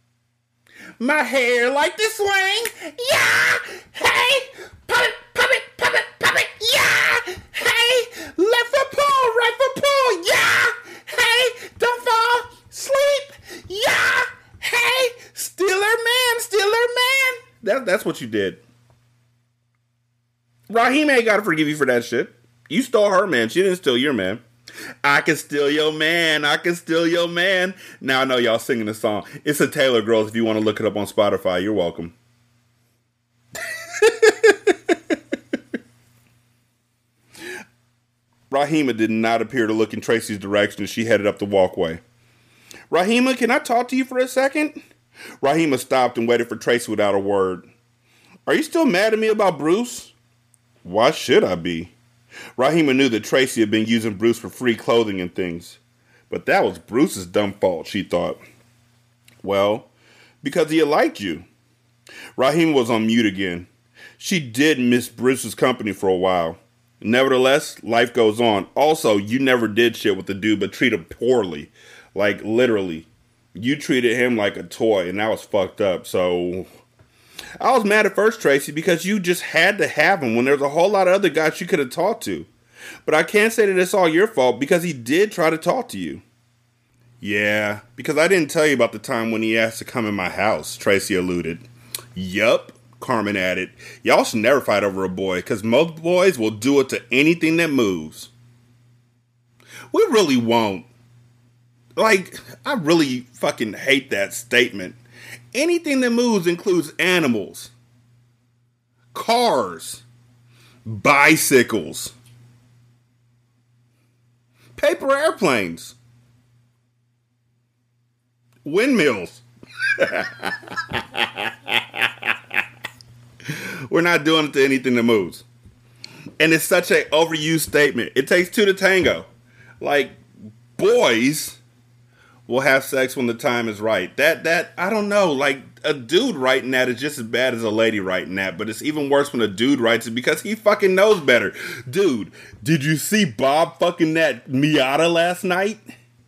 My hair like this swing, yeah, hey, pop it, pop it, pop it, pop it, yeah, hey, left foot pull, right foot pull, yeah, hey, don't fall, sleep, yeah, hey, steal her man, steal her man. That, that's what you did. Raheem ain't got to forgive you for that shit. You stole her man, she didn't steal your man. I can steal your man. I can steal your man. Now I know y'all singing the song. It's a Taylor Girls. If you want to look it up on Spotify, you're welcome. Rahima did not appear to look in Tracy's direction as she headed up the walkway. Rahima, can I talk to you for a second? Rahima stopped and waited for Tracy without a word. Are you still mad at me about Bruce? Why should I be? Rahima knew that Tracy had been using Bruce for free clothing and things. But that was Bruce's dumb fault, she thought. Well, because he had liked you. Rahima was on mute again. She did miss Bruce's company for a while. Nevertheless, life goes on. Also, you never did shit with the dude but treat him poorly. Like, literally. You treated him like a toy, and that was fucked up, so... I was mad at first, Tracy, because you just had to have him when there's a whole lot of other guys you could have talked to. But I can't say that it's all your fault because he did try to talk to you. Yeah, because I didn't tell you about the time when he asked to come in my house, Tracy alluded. Yup, Carmen added. Y'all should never fight over a boy because most boys will do it to anything that moves. We really won't. Like, I really fucking hate that statement. Anything that moves includes animals, cars, bicycles, paper airplanes, windmills. We're not doing it to anything that moves. And it's such an overused statement. It takes two to tango. Like, boys will have sex when the time is right. That, that, I don't know, like, a dude writing that is just as bad as a lady writing that, but it's even worse when a dude writes it because he fucking knows better. Dude, did you see Bob fucking that Miata last night?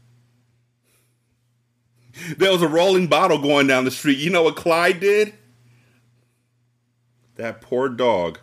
There was a rolling bottle going down the street. You know what Clyde did? That poor dog.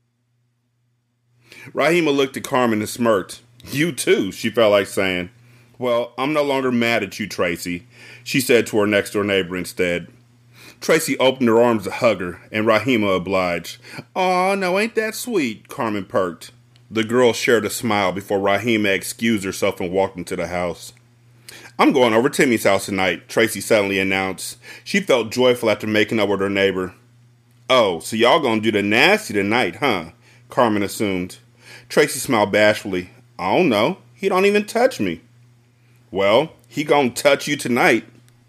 Rahima looked at Carmen and smirked. You too, she felt like saying. Well, I'm no longer mad at you, Tracy, she said to her next-door neighbor instead. Tracy opened her arms to hug her, and Rahima obliged. Aw, no, ain't that sweet, Carmen perked. The girl shared a smile before Rahima excused herself and walked into the house. I'm going over to Timmy's house tonight, Tracy suddenly announced. She felt joyful after making up with her neighbor. Oh, so y'all gonna do the nasty tonight, huh? Carmen assumed. Tracy smiled bashfully. I don't know. He don't even touch me. Well, he gonna touch you tonight.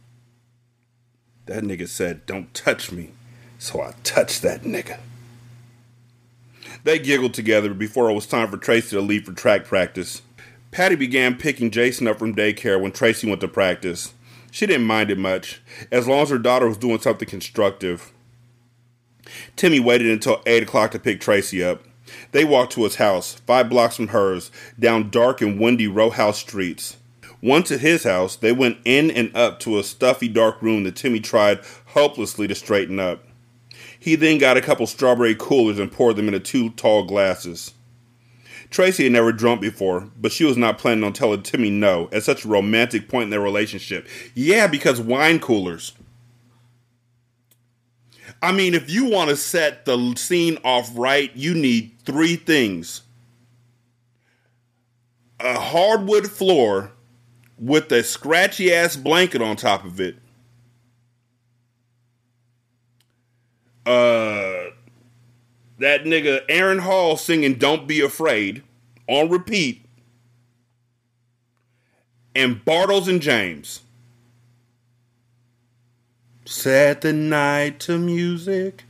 That nigga said, don't touch me. So I touched that nigga. They giggled together before it was time for Tracy to leave for track practice. Patty began picking Jason up from daycare when Tracy went to practice. She didn't mind it much, as long as her daughter was doing something constructive. Timmy waited until eight o'clock to pick Tracy up. They walked to his house, five blocks from hers, down dark and windy row house streets. Once at his house, they went in and up to a stuffy dark room that Timmy tried hopelessly to straighten up. He then got a couple strawberry coolers and poured them into two tall glasses. Tracy had never drunk before, but she was not planning on telling Timmy no at such a romantic point in their relationship. Yeah, because wine coolers. I mean, if you want to set the scene off right, you need three things. A hardwood floor with a scratchy-ass blanket on top of it. Uh, that nigga Aaron Hall singing Don't Be Afraid on repeat. And Bartles and James. Set the night to music.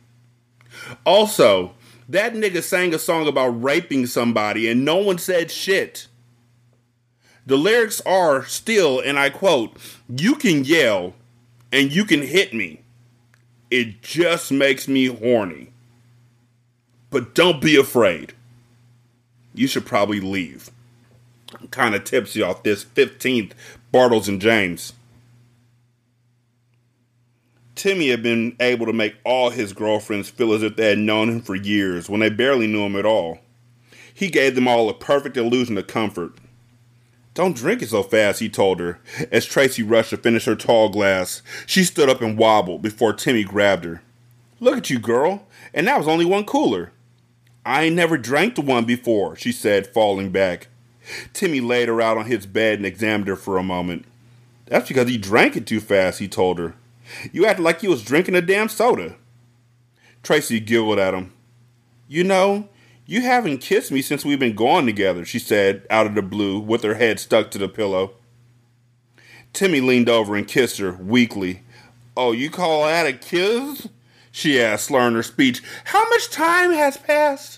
Also, that nigga sang a song about raping somebody and no one said shit. The lyrics are still, and I quote, you can yell and you can hit me. It just makes me horny. But don't be afraid. You should probably leave. I'm kind of tipsy off this fifteenth Bartles and James. Timmy had been able to make all his girlfriends feel as if they had known him for years when they barely knew him at all. He gave them all a perfect illusion of comfort. Don't drink it so fast, he told her, as Tracy rushed to finish her tall glass. She stood up and wobbled before Timmy grabbed her. Look at you, girl, and that was only one cooler. I ain't never drank the one before, she said, falling back. Timmy laid her out on his bed and examined her for a moment. That's because he drank it too fast, he told her. You acted like you was drinking a damn soda. Tracy giggled at him. You know, you haven't kissed me since we've been gone together, she said, out of the blue, with her head stuck to the pillow. Timmy leaned over and kissed her, weakly. Oh, you call that a kiss? She asked, slurring her speech. How much time has passed?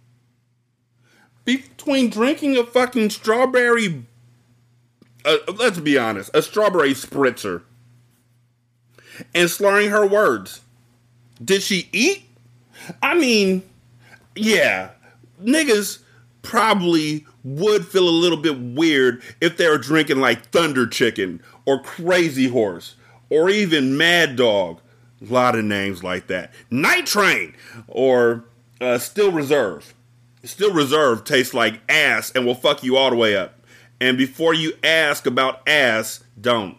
Between drinking a fucking strawberry... Uh, let's be honest, a strawberry spritzer. And slurring her words. Did she eat? I mean, yeah, niggas probably would feel a little bit weird if they were drinking like Thunder Chicken or Crazy Horse or even Mad Dog. A lot of names like that. Night Train or uh, Still Reserve. Still Reserve tastes like ass and will fuck you all the way up. And before you ask about ass, don't.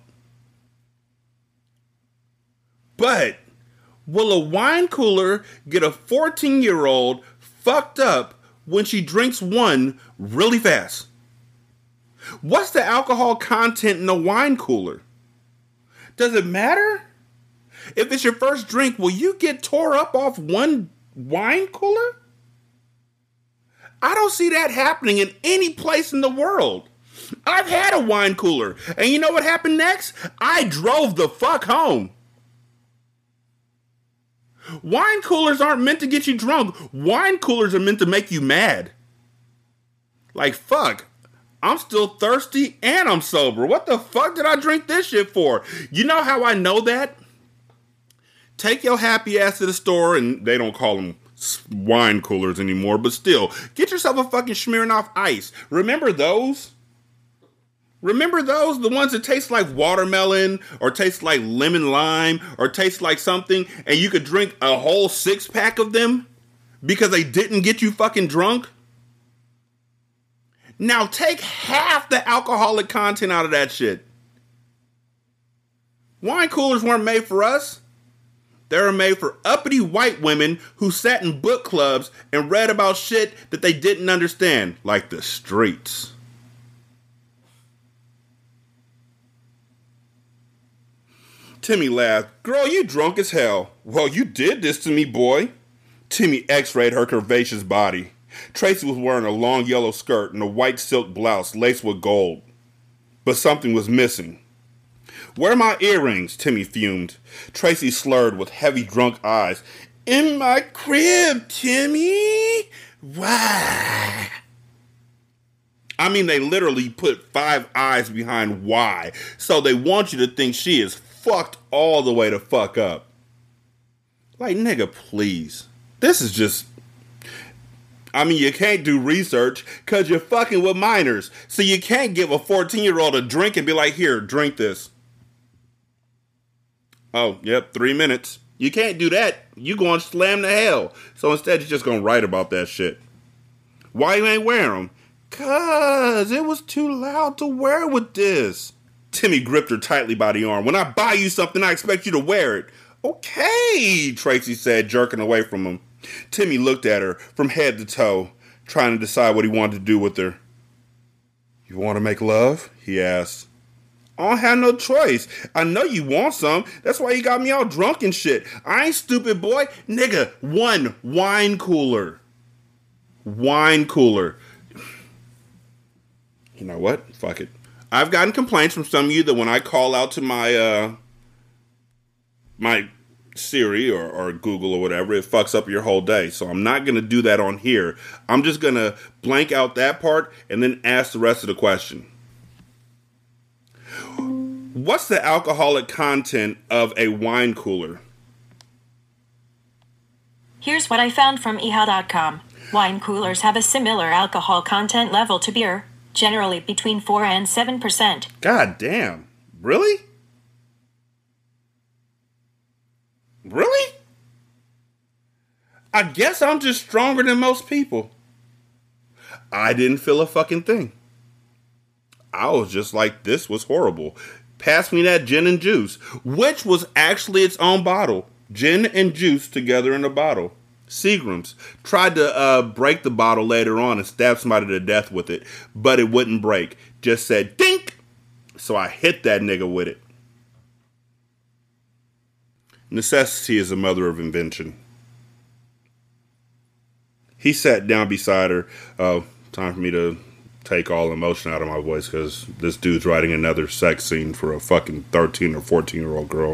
But will a wine cooler get a fourteen-year-old fucked up when she drinks one really fast? What's the alcohol content in a wine cooler? Does it matter? If it's your first drink, will you get tore up off one wine cooler? I don't see that happening in any place in the world. I've had a wine cooler, and you know what happened next? I drove the fuck home. Wine coolers aren't meant to get you drunk. Wine coolers are meant to make you mad. Like, fuck. I'm still thirsty and I'm sober. What the fuck did I drink this shit for? You know how I know that? Take your happy ass to the store, and they don't call them wine coolers anymore, but still, get yourself a fucking Smirnoff Ice. Remember those? Remember those? The ones that taste like watermelon or taste like lemon lime or taste like something, and you could drink a whole six pack of them because they didn't get you fucking drunk? Now take half the alcoholic content out of that shit. Wine coolers weren't made for us. They were made for uppity white women who sat in book clubs and read about shit that they didn't understand, like the streets. Timmy laughed. Girl, you drunk as hell. Well, you did this to me, boy. Timmy x-rayed her curvaceous body. Tracy was wearing a long yellow skirt and a white silk blouse laced with gold. But something was missing. Where are my earrings? Timmy fumed. Tracy slurred with heavy drunk eyes. In my crib, Timmy. Why? I mean, they literally put five eyes behind why. So they want you to think she is fucked all the way to fuck up. Like, nigga, please. This is just... I mean, you can't do research because you're fucking with minors. So you can't give a fourteen-year-old a drink and be like, here, drink this. Oh, yep, three minutes. You can't do that. You going to slam to hell. So instead, you're just going to write about that shit. Why you ain't wear them? Cause it was too loud to wear with this. Timmy gripped her tightly by the arm. When I buy you something, I expect you to wear it. Okay, Tracy said, jerking away from him. Timmy looked at her from head to toe, trying to decide what he wanted to do with her. You want to make love? He asked. I don't have no choice. I know you want some. That's why you got me all drunk and shit. I ain't stupid, boy. Nigga, one wine cooler. Wine cooler. You know what? Fuck it. I've gotten complaints from some of you that when I call out to my uh, my Siri or, or Google or whatever, it fucks up your whole day. So I'm not going to do that on here. I'm just going to blank out that part and then ask the rest of the question. What's the alcoholic content of a wine cooler? Here's what I found from e h o w dot com. Wine coolers have a similar alcohol content level to beer, generally between four and seven percent. God damn. Really? Really? I guess I'm just stronger than most people. I didn't feel a fucking thing. I was just like, this was horrible. Pass me that gin and juice, which was actually its own bottle. Gin and juice together in a bottle. Seagram's tried to uh, break the bottle later on and stab somebody to death with it, but it wouldn't break. Just said, dink! So I hit that nigga with it. Necessity is the mother of invention. He sat down beside her. Oh, time for me to take all emotion out of my voice because this dude's writing another sex scene for a fucking thirteen or fourteen year old girl.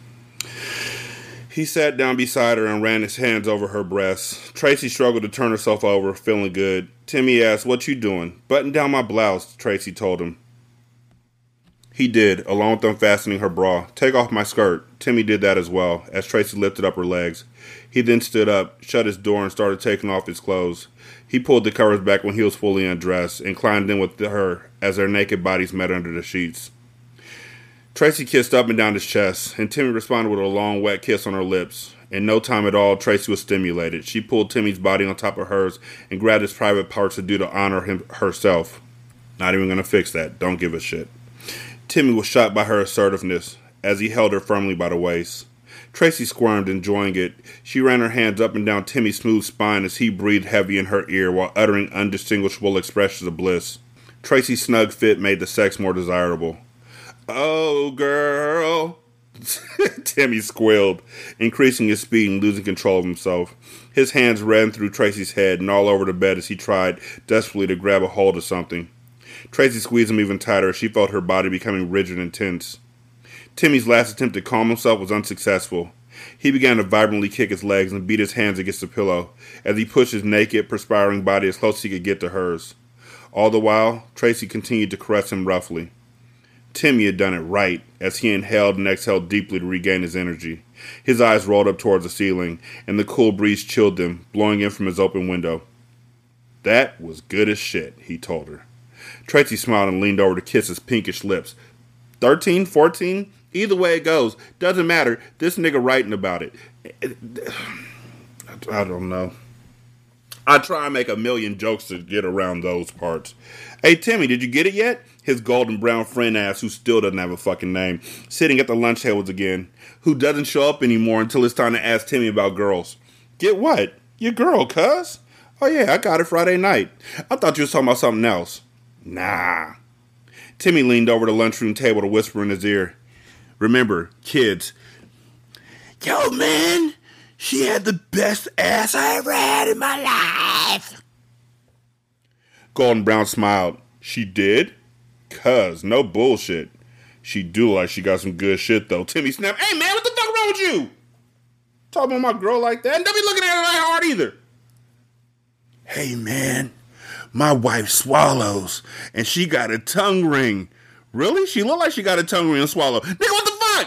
He sat down beside her and ran his hands over her breasts. Tracy struggled to turn herself over, feeling good. Timmy asked, what you doing? Button down my blouse, Tracy told him. He did, along with unfastening her bra. Take off my skirt. Timmy did that as well, as Tracy lifted up her legs. He then stood up, shut his door, and started taking off his clothes. He pulled the covers back when he was fully undressed and climbed in with her as their naked bodies met under the sheets. Tracy kissed up and down his chest, and Timmy responded with a long, wet kiss on her lips. In no time at all, Tracy was stimulated. She pulled Timmy's body on top of hers and grabbed his private parts to do to honor him herself. Not even gonna fix that. Don't give a shit. Timmy was shocked by her assertiveness as he held her firmly by the waist. Tracy squirmed, enjoying it. She ran her hands up and down Timmy's smooth spine as he breathed heavy in her ear while uttering undistinguishable expressions of bliss. Tracy's snug fit made the sex more desirable. Oh, girl. Timmy squealed, increasing his speed and losing control of himself. His hands ran through Tracy's head and all over the bed as he tried desperately to grab a hold of something. Tracy squeezed him even tighter as she felt her body becoming rigid and tense. Timmy's last attempt to calm himself was unsuccessful. He began to vibrantly kick his legs and beat his hands against the pillow as he pushed his naked, perspiring body as close as he could get to hers. All the while, Tracy continued to caress him roughly. Timmy had done it right as he inhaled and exhaled deeply to regain his energy. His eyes rolled up towards the ceiling, and the cool breeze chilled them, blowing in from his open window. That was good as shit, he told her. Tracy smiled and leaned over to kiss his pinkish lips. Thirteen, fourteen? Either way it goes. Doesn't matter. This nigga writing about it. I don't know. I try and make a million jokes to get around those parts. Hey, Timmy, did you get it yet? His golden brown friend asked, who still doesn't have a fucking name, sitting at the lunch tables again, who doesn't show up anymore until it's time to ask Timmy about girls. Get what? Your girl, cuz? Oh yeah, I got it Friday night. I thought you was talking about something else. Nah. Timmy leaned over the lunchroom table to whisper in his ear. Remember, kids. Yo, man, she had the best ass I ever had in my life. Golden Brown smiled. She did? Cuz, no bullshit. She do like she got some good shit, though. Timmy snapped. Hey, man, what the fuck wrong with you? Talking about my girl like that? And don't be looking at her that hard either. Hey, man, my wife swallows, and she got a tongue ring. Really? She look like she got a tongue ring and swallow. Nigga, what the fuck?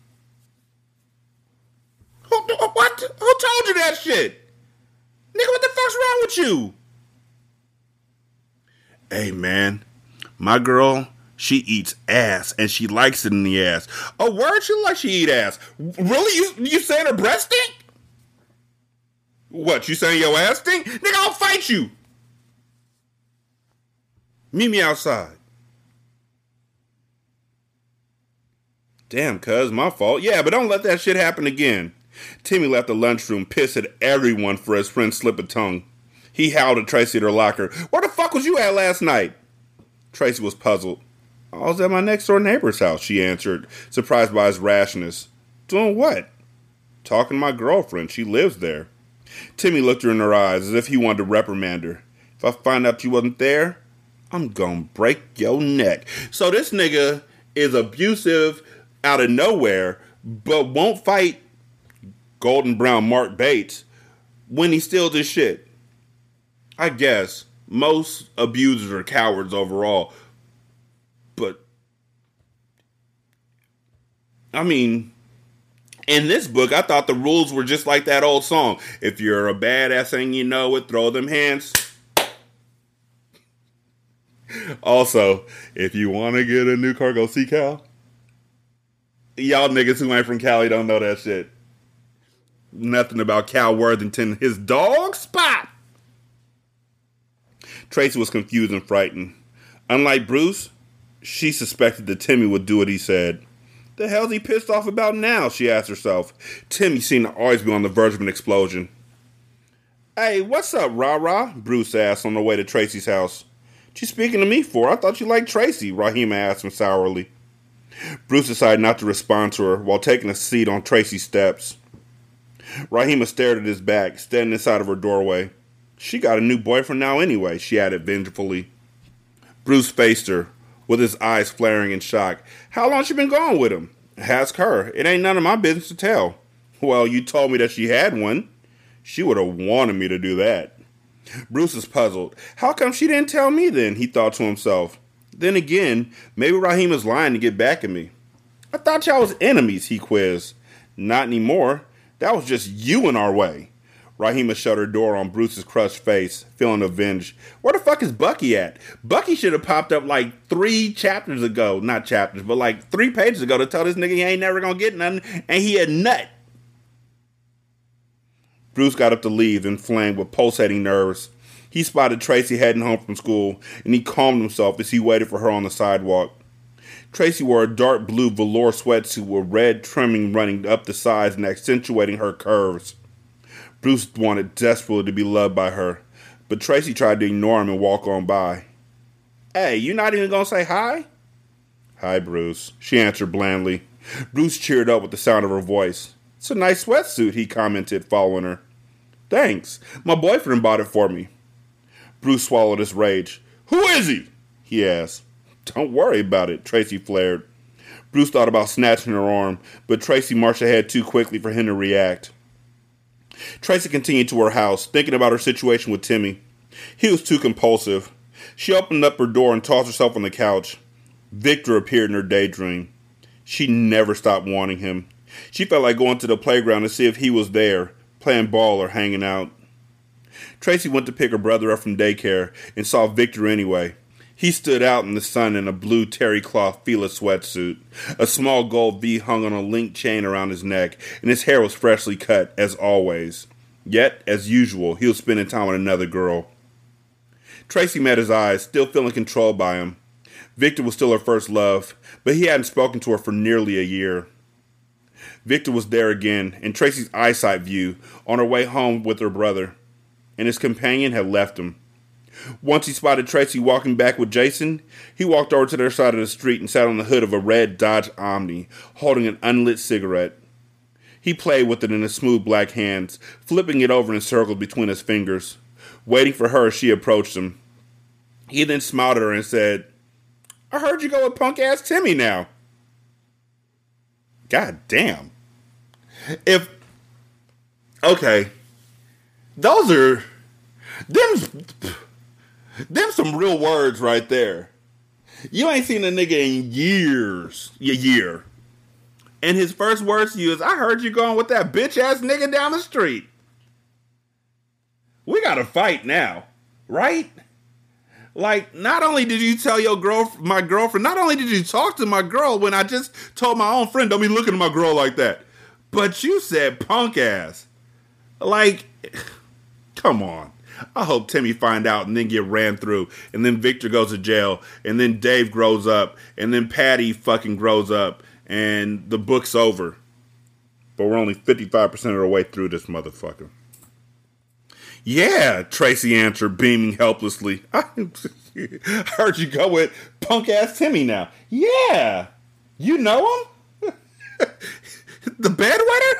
Who, what? Who told you that shit? Nigga, what the fuck's wrong with you? Hey, man, my girl, she eats ass, and she likes it in the ass. Oh, word? She look like she eat ass. Really? You, you saying her breast stink? What, you saying your ass stink? Nigga, I'll fight you. Meet me outside. Damn, cuz, my fault. Yeah, but don't let that shit happen again. Timmy left the lunchroom, pissed at everyone for his friend's slip of tongue. He howled at Tracy at her locker. Where the fuck was you at last night? Tracy was puzzled. I was at my next door neighbor's house, she answered, surprised by his rashness. Doing what? Talking to my girlfriend. She lives there. Timmy looked her in her eyes as if he wanted to reprimand her. If I find out you wasn't there, I'm gonna break your neck. So this nigga is abusive out of nowhere, but won't fight Golden Brown Mark Bates when he steals his shit. I guess most abusers are cowards overall, but I mean, in this book, I thought the rules were just like that old song. If you're a badass and you know it, throw them hands. Also, if you want to get a new car, go see Cal. Y'all niggas who ain't from Cali don't know that shit. Nothing about Cal Worthington, his dog spot. Tracy was confused and frightened. Unlike Bruce, she suspected that Timmy would do what he said. The hell's he pissed off about now, she asked herself. Timmy seemed to always be on the verge of an explosion. Hey, what's up, rah-rah? Bruce asked on the way to Tracy's house. What you speaking to me for? I thought you liked Tracy, Rahima asked him sourly. Bruce decided not to respond to her while taking a seat on Tracy's steps. Rahima stared at his back, standing inside of her doorway. She got a new boyfriend now anyway, she added vengefully. Bruce faced her, with his eyes flaring in shock. How long she been gone with him? Ask her. It ain't none of my business to tell. Well, you told me that she had one. She would have wanted me to do that. Bruce is puzzled. How come she didn't tell me then? He thought to himself. Then again, maybe Rahima's lying to get back at me. I thought y'all was enemies, he quizzed. Not anymore. That was just you in our way. Rahima shut her door on Bruce's crushed face, feeling avenged. Where the fuck is Bucky at? Bucky should have popped up like three chapters ago. Not chapters, but like three pages ago to tell this nigga he ain't never gonna get nothing, and he a nut. Bruce got up to leave, inflamed with pulsating nerves. He spotted Tracy heading home from school, and he calmed himself as he waited for her on the sidewalk. Tracy wore a dark blue velour sweatsuit with red trimming running up the sides and accentuating her curves. Bruce wanted desperately to be loved by her, but Tracy tried to ignore him and walk on by. Hey, you not even gonna say hi? Hi, Bruce, she answered blandly. Bruce cheered up with the sound of her voice. It's a nice sweatsuit, he commented, following her. Thanks. My boyfriend bought it for me. Bruce swallowed his rage. Who is he? He asked. Don't worry about it, Tracy flared. Bruce thought about snatching her arm, but Tracy marched ahead too quickly for him to react. Tracy continued to her house, thinking about her situation with Timmy. He was too compulsive. She opened up her door and tossed herself on the couch. Victor appeared in her daydream. She never stopped wanting him. She felt like going to the playground to see if he was there, playing ball or hanging out. Tracy went to pick her brother up from daycare and saw Victor anyway. He stood out in the sun in a blue terry cloth Fila sweatsuit. A small gold V hung on a link chain around his neck, and his hair was freshly cut, as always. Yet, as usual, he was spending time with another girl. Tracy met his eyes, still feeling controlled by him. Victor was still her first love, but he hadn't spoken to her for nearly a year. Victor was there again, in Tracy's eyesight view, on her way home with her brother, and his companion had left him. Once he spotted Tracy walking back with Jason, he walked over to their side of the street and sat on the hood of a red Dodge Omni, holding an unlit cigarette. He played with it in his smooth black hands, flipping it over in circles between his fingers, waiting for her as she approached him. He then smiled at her and said, "I heard you go with punk-ass Timmy now." God damn. If, okay, those are, them, them some real words right there. You ain't seen a nigga in years, a year. And his first words to you is, "I heard you going with that bitch-ass nigga down the street." We gotta fight now, right? Like, not only did you tell your girl, my girlfriend, not only did you talk to my girl when I just told my own friend, "Don't be looking at my girl like that," but you said punk ass. Like, come on. I hope Timmy find out and then get ran through, and then Victor goes to jail, and then Dave grows up, and then Patty fucking grows up, and the book's over. But we're only fifty-five percent of the way through this motherfucker. "Yeah," Tracy answered, beaming helplessly. "I heard you go with punk-ass Timmy now." "Yeah. You know him? The bedwetter?"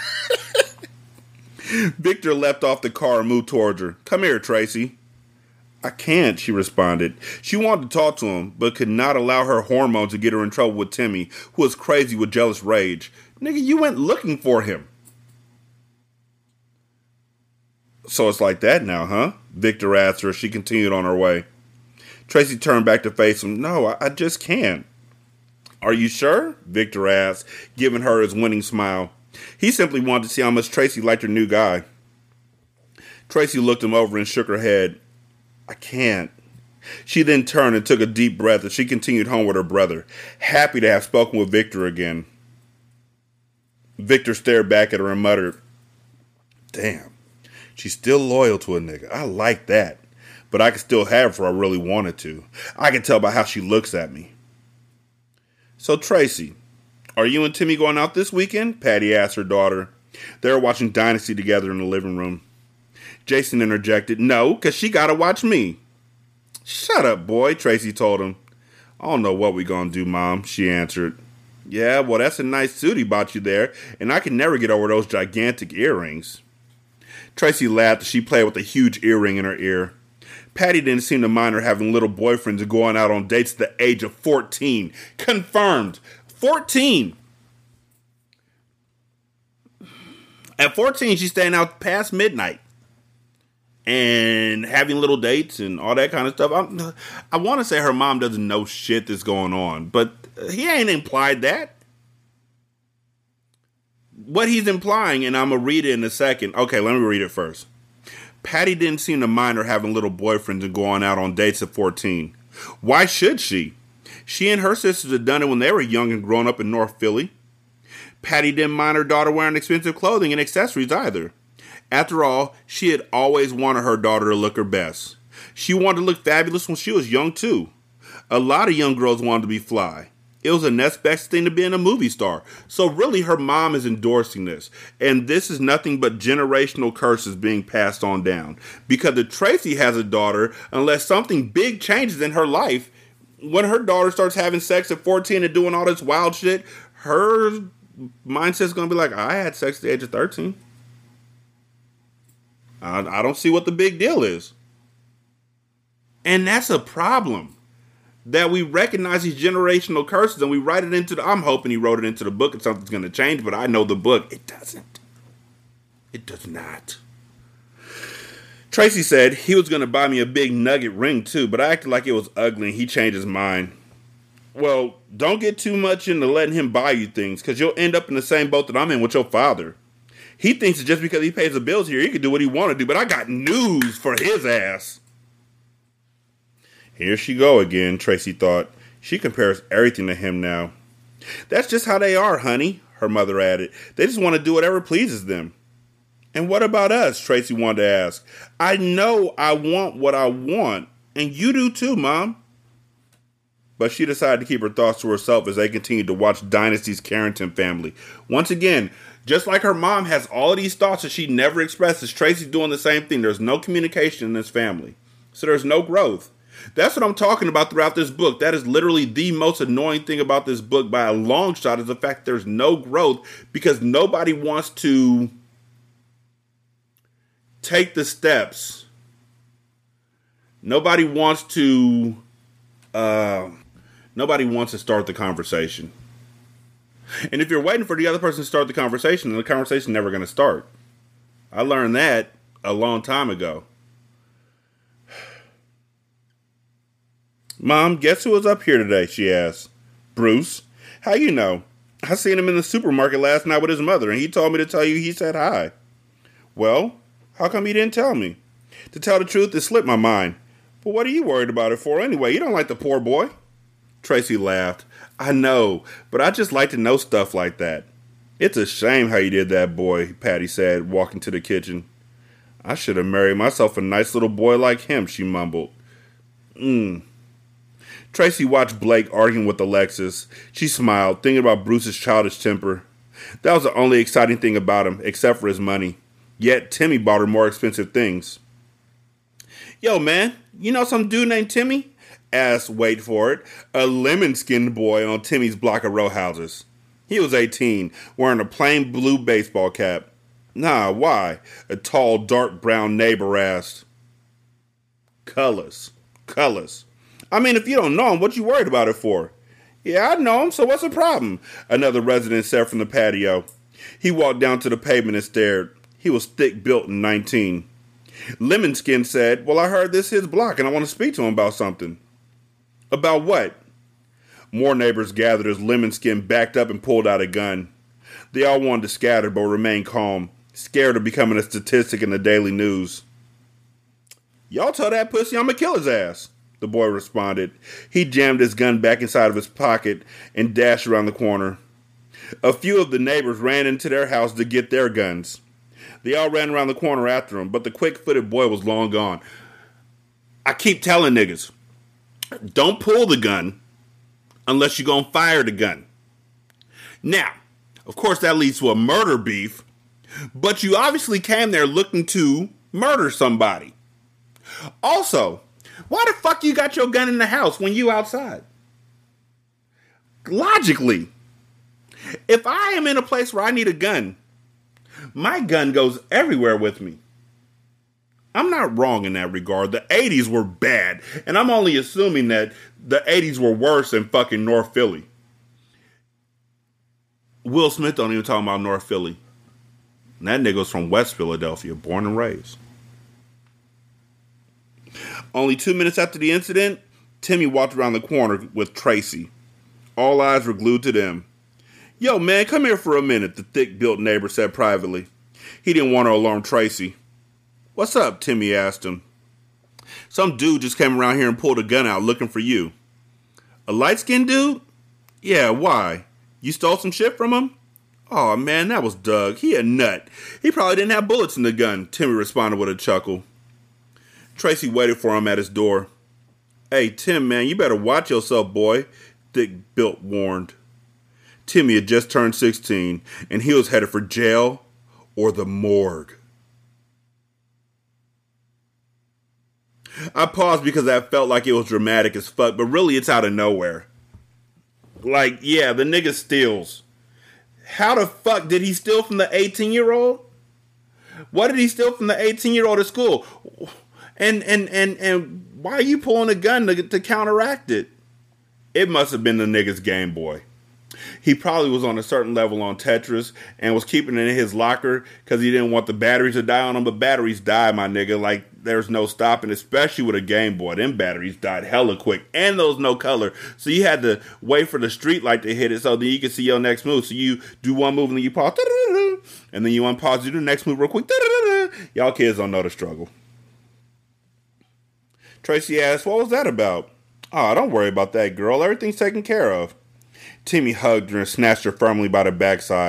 Victor leapt off the car and moved towards her. "Come here, Tracy." "I can't," she responded. She wanted to talk to him, but could not allow her hormones to get her in trouble with Timmy, who was crazy with jealous rage. "Nigga, you went looking for him." "So it's like that now, huh?" Victor asked her as she continued on her way. Tracy turned back to face him. "No, I, I just can't." "Are you sure?" Victor asked, giving her his winning smile. He simply wanted to see how much Tracy liked her new guy. Tracy looked him over and shook her head. "I can't." She then turned and took a deep breath as she continued home with her brother, happy to have spoken with Victor again. Victor stared back at her and muttered, "Damn, she's still loyal to a nigga. I like that. But I could still have her if I really wanted to. I can tell by how she looks at me." "So, Tracy, are you and Timmy going out this weekend?" Patty asked her daughter. They were watching Dynasty together in the living room. Jason interjected, "No, because she got to watch me." "Shut up, boy," Tracy told him. "I don't know what we gonna do, Mom," she answered. "Yeah, well, that's a nice suit he bought you there, and I can never get over those gigantic earrings." Tracy laughed as she played with a huge earring in her ear. Patty didn't seem to mind her having little boyfriends and going out on dates at the age of fourteen. Confirmed. fourteen. At fourteen, she's staying out past midnight and having little dates and all that kind of stuff. I'm, I want to say her mom doesn't know shit that's going on, but he ain't implied that. What he's implying, and I'm going to read it in a second. Okay, let me read it first. Patty didn't seem to mind her having little boyfriends and going out on dates at fourteen. Why should she? She and her sisters had done it when they were young and grown up in North Philly. Patty didn't mind her daughter wearing expensive clothing and accessories either. After all, she had always wanted her daughter to look her best. She wanted to look fabulous when she was young too. A lot of young girls wanted to be fly. It was the next best thing to being a movie star. So really her mom is endorsing this. And this is nothing but generational curses being passed on down. Because if Tracy has a daughter, unless something big changes in her life, when her daughter starts having sex at fourteen and doing all this wild shit, her mindset's going to be like, I had sex at the age of thirteen. I, I don't see what the big deal is. And that's a problem. That we recognize these generational curses and we write it into the... I'm hoping he wrote it into the book and something's going to change, but I know the book. It doesn't. It does not. Tracy said he was going to buy me a big nugget ring too, but I acted like it was ugly and he changed his mind. Well, don't get too much into letting him buy you things because you'll end up in the same boat that I'm in with your father. He thinks that just because he pays the bills here, he can do what he want to do, but I got news for his ass. Here she go again, Tracy thought. She compares everything to him now. That's just how they are, honey, her mother added. They just want to do whatever pleases them. And what about us? Tracy wanted to ask. I know I want what I want, and you do too, Mom. But she decided to keep her thoughts to herself as they continued to watch Dynasty's Carrington family. Once again, just like her mom has all of these thoughts that she never expresses, Tracy's doing the same thing. There's no communication in this family. So there's no growth. That's what I'm talking about throughout this book. That is literally the most annoying thing about this book by a long shot, is the fact there's no growth because nobody wants to take the steps. Nobody wants to uh, nobody wants to start the conversation. And if you're waiting for the other person to start the conversation, then the conversation's never going to start. I learned that a long time ago. Mom, guess who was up here today? She asked. Bruce. How you know? I seen him in the supermarket last night with his mother, and he told me to tell you he said hi. Well, how come you didn't tell me? To tell the truth, it slipped my mind. But what are you worried about it for anyway? You don't like the poor boy. Tracy laughed. I know, but I just like to know stuff like that. It's a shame how you did that, boy, Patty said, walking to the kitchen. I should have married myself a nice little boy like him, she mumbled. Mmm. Tracy watched Blake arguing with Alexis. She smiled, thinking about Bruce's childish temper. That was the only exciting thing about him, except for his money. Yet, Timmy bought her more expensive things. Yo, man, you know some dude named Timmy? Asked, wait for it, a lemon-skinned boy on Timmy's block of row houses. He was eighteen, wearing a plain blue baseball cap. Nah, why? A tall, dark brown neighbor asked. Colors. Colors. I mean, if you don't know him, what you worried about it for? Yeah, I know him, so what's the problem? Another resident said from the patio. He walked down to the pavement and stared. He was thick-built and nineteen. Lemonskin said, well, I heard this is his block, and I want to speak to him about something. About what? More neighbors gathered as Lemonskin backed up and pulled out a gun. They all wanted to scatter, but remained calm, scared of becoming a statistic in the daily news. Y'all tell that pussy I'm gonna kill his ass, the boy responded. He jammed his gun back inside of his pocket and dashed around the corner. A few of the neighbors ran into their house to get their guns. They all ran around the corner after him, but the quick-footed boy was long gone. I keep telling niggas, don't pull the gun unless you're gonna fire the gun. Now, of course that leads to a murder beef, but you obviously came there looking to murder somebody. Also, why the fuck you got your gun in the house when you outside? Logically, if I am in a place where I need a gun, my gun goes everywhere with me. I'm not wrong in that regard. The eighties were bad, and I'm only assuming that the eighties were worse than fucking North Philly. Will Smith don't even talk about North Philly. And that nigga's from West Philadelphia, born and raised. Only two minutes after the incident, Timmy walked around the corner with Tracy. All eyes were glued to them. Yo, man, come here for a minute, the thick-built neighbor said privately. He didn't want to alarm Tracy. What's up? Timmy asked him. Some dude just came around here and pulled a gun out looking for you. A light-skinned dude? Yeah, why? You stole some shit from him? Aw, man, that was Doug. He a nut. He probably didn't have bullets in the gun, Timmy responded with a chuckle. Tracy waited for him at his door. Hey, Tim, man, you better watch yourself, boy, thick-built warned. Timmy had just turned sixteen, and he was headed for jail or the morgue. I paused because I felt like it was dramatic as fuck, but really it's out of nowhere. Like, yeah, the nigga steals. How the fuck did he steal from the eighteen-year-old? What did he steal from the eighteen-year-old at school? And and and and why are you pulling a gun to, to counteract it? It must have been the nigga's Game Boy. He probably was on a certain level on Tetris and was keeping it in his locker because he didn't want the batteries to die on him. But batteries die, my nigga. Like, there's no stopping, especially with a Game Boy. Them batteries died hella quick. And those no color. So you had to wait for the street light to hit it so then you could see your next move. So you do one move and then you pause. And then you unpause, you do the next move real quick. Y'all kids don't know the struggle. Tracy asked, what was that about? Oh, don't worry about that, girl. Everything's taken care of. Timmy hugged her and snatched her firmly by the backside.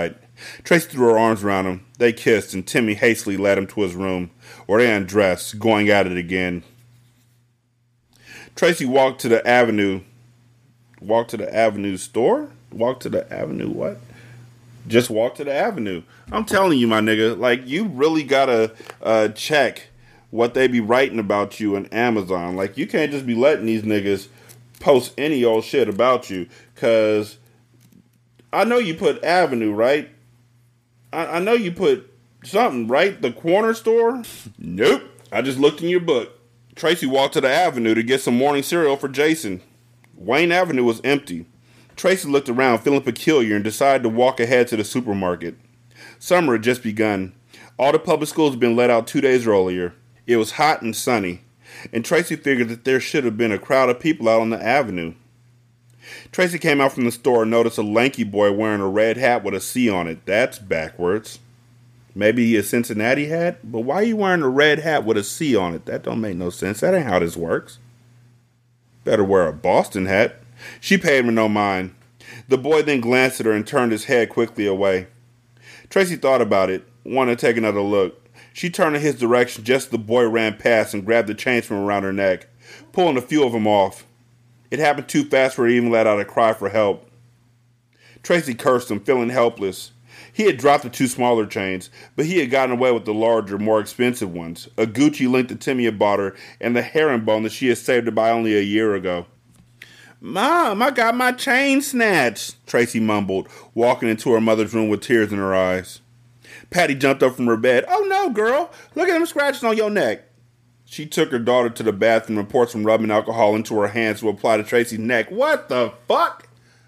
Tracy threw her arms around him. They kissed, and Timmy hastily led him to his room, where they undressed, going at it again. Tracy walked to the avenue. Walked to the avenue store? Walked to the avenue what? Just walk to the avenue. I'm telling you, my nigga, like, you really gotta uh, check what they be writing about you on Amazon. Like, you can't just be letting these niggas post any old shit about you, because I know you put avenue, right? I, I know you put something, right? The corner store? Nope. I just looked in your book. Tracy walked to the avenue to get some morning cereal for Jason. Wayne Avenue was empty. Tracy looked around, feeling peculiar, and decided to walk ahead to the supermarket. Summer had just begun. All the public schools had been let out two days earlier. It was hot and sunny, and Tracy figured that there should have been a crowd of people out on the avenue. Tracy came out from the store and noticed a lanky boy wearing a red hat with a C on it. That's backwards. Maybe a Cincinnati hat? But why are you wearing a red hat with a C on it? That don't make no sense. That ain't how this works. Better wear a Boston hat. She paid him no mind. The boy then glanced at her and turned his head quickly away. Tracy thought about it, wanted to take another look. She turned in his direction just as the boy ran past and grabbed the chains from around her neck, pulling a few of them off. It happened too fast for her to even let out a cry for help. Tracy cursed him, feeling helpless. He had dropped the two smaller chains, but he had gotten away with the larger, more expensive ones, a Gucci link that Timmy had bought her, and the herringbone that she had saved to buy only a year ago. "Mom, I got my chain snatched," Tracy mumbled, walking into her mother's room with tears in her eyes. Patty jumped up from her bed. "Oh no, girl, look at them scratches on your neck." She took her daughter to the bathroom and poured some rubbing alcohol into her hands to apply to Tracy's neck. What the fuck?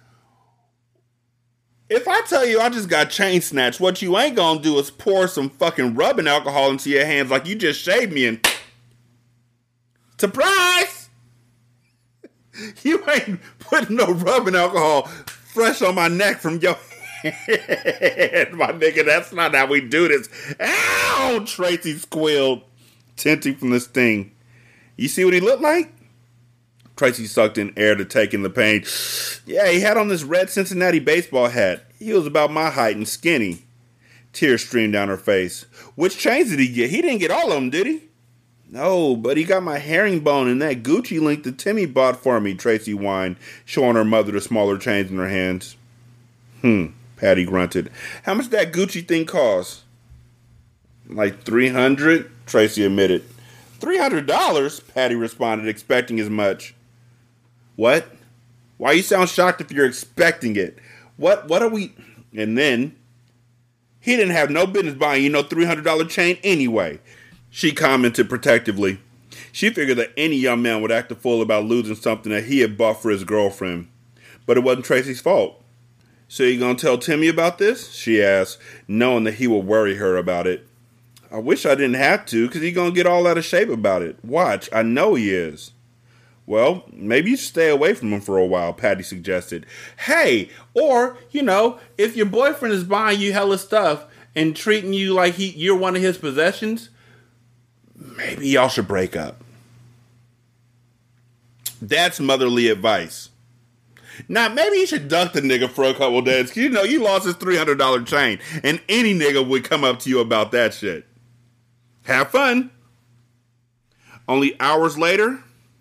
If I tell you I just got chain snatched, what you ain't gonna do is pour some fucking rubbing alcohol into your hands like you just shaved me and... Surprise! You ain't putting no rubbing alcohol fresh on my neck from your head, my nigga. That's not how we do this. Ow! Tracy squealed, tinting from the sting. You see what he looked like? Tracy sucked in air to take in the pain. Yeah, he had on this red Cincinnati baseball hat. He was about my height and skinny. Tears streamed down her face. Which chains did he get? He didn't get all of them, did he? No, but he got my herringbone and that Gucci link that Timmy bought for me, Tracy whined, showing her mother the smaller chains in her hands. Hmm, Patty grunted. How much did that Gucci thing cost? Like three hundred dollars, Tracy admitted. three hundred dollars? Patty responded, expecting as much. What? Why you sound shocked if you're expecting it? What What are we... And then, he didn't have no business buying you no three hundred dollars chain anyway, she commented protectively. She figured that any young man would act a fool about losing something that he had bought for his girlfriend. But it wasn't Tracy's fault. So you gonna tell Timmy about this? She asked, knowing that he would worry her about it. I wish I didn't have to, because he's gonna get all out of shape about it. Watch, I know he is. Well, maybe you should stay away from him for a while, Patty suggested. Hey, or, you know, if your boyfriend is buying you hella stuff and treating you like he you're one of his possessions, maybe y'all should break up. That's motherly advice. Now, maybe you should duck the nigga for a couple days, because you know you lost his three hundred dollars chain, and any nigga would come up to you about that shit. Have fun. Only hours later...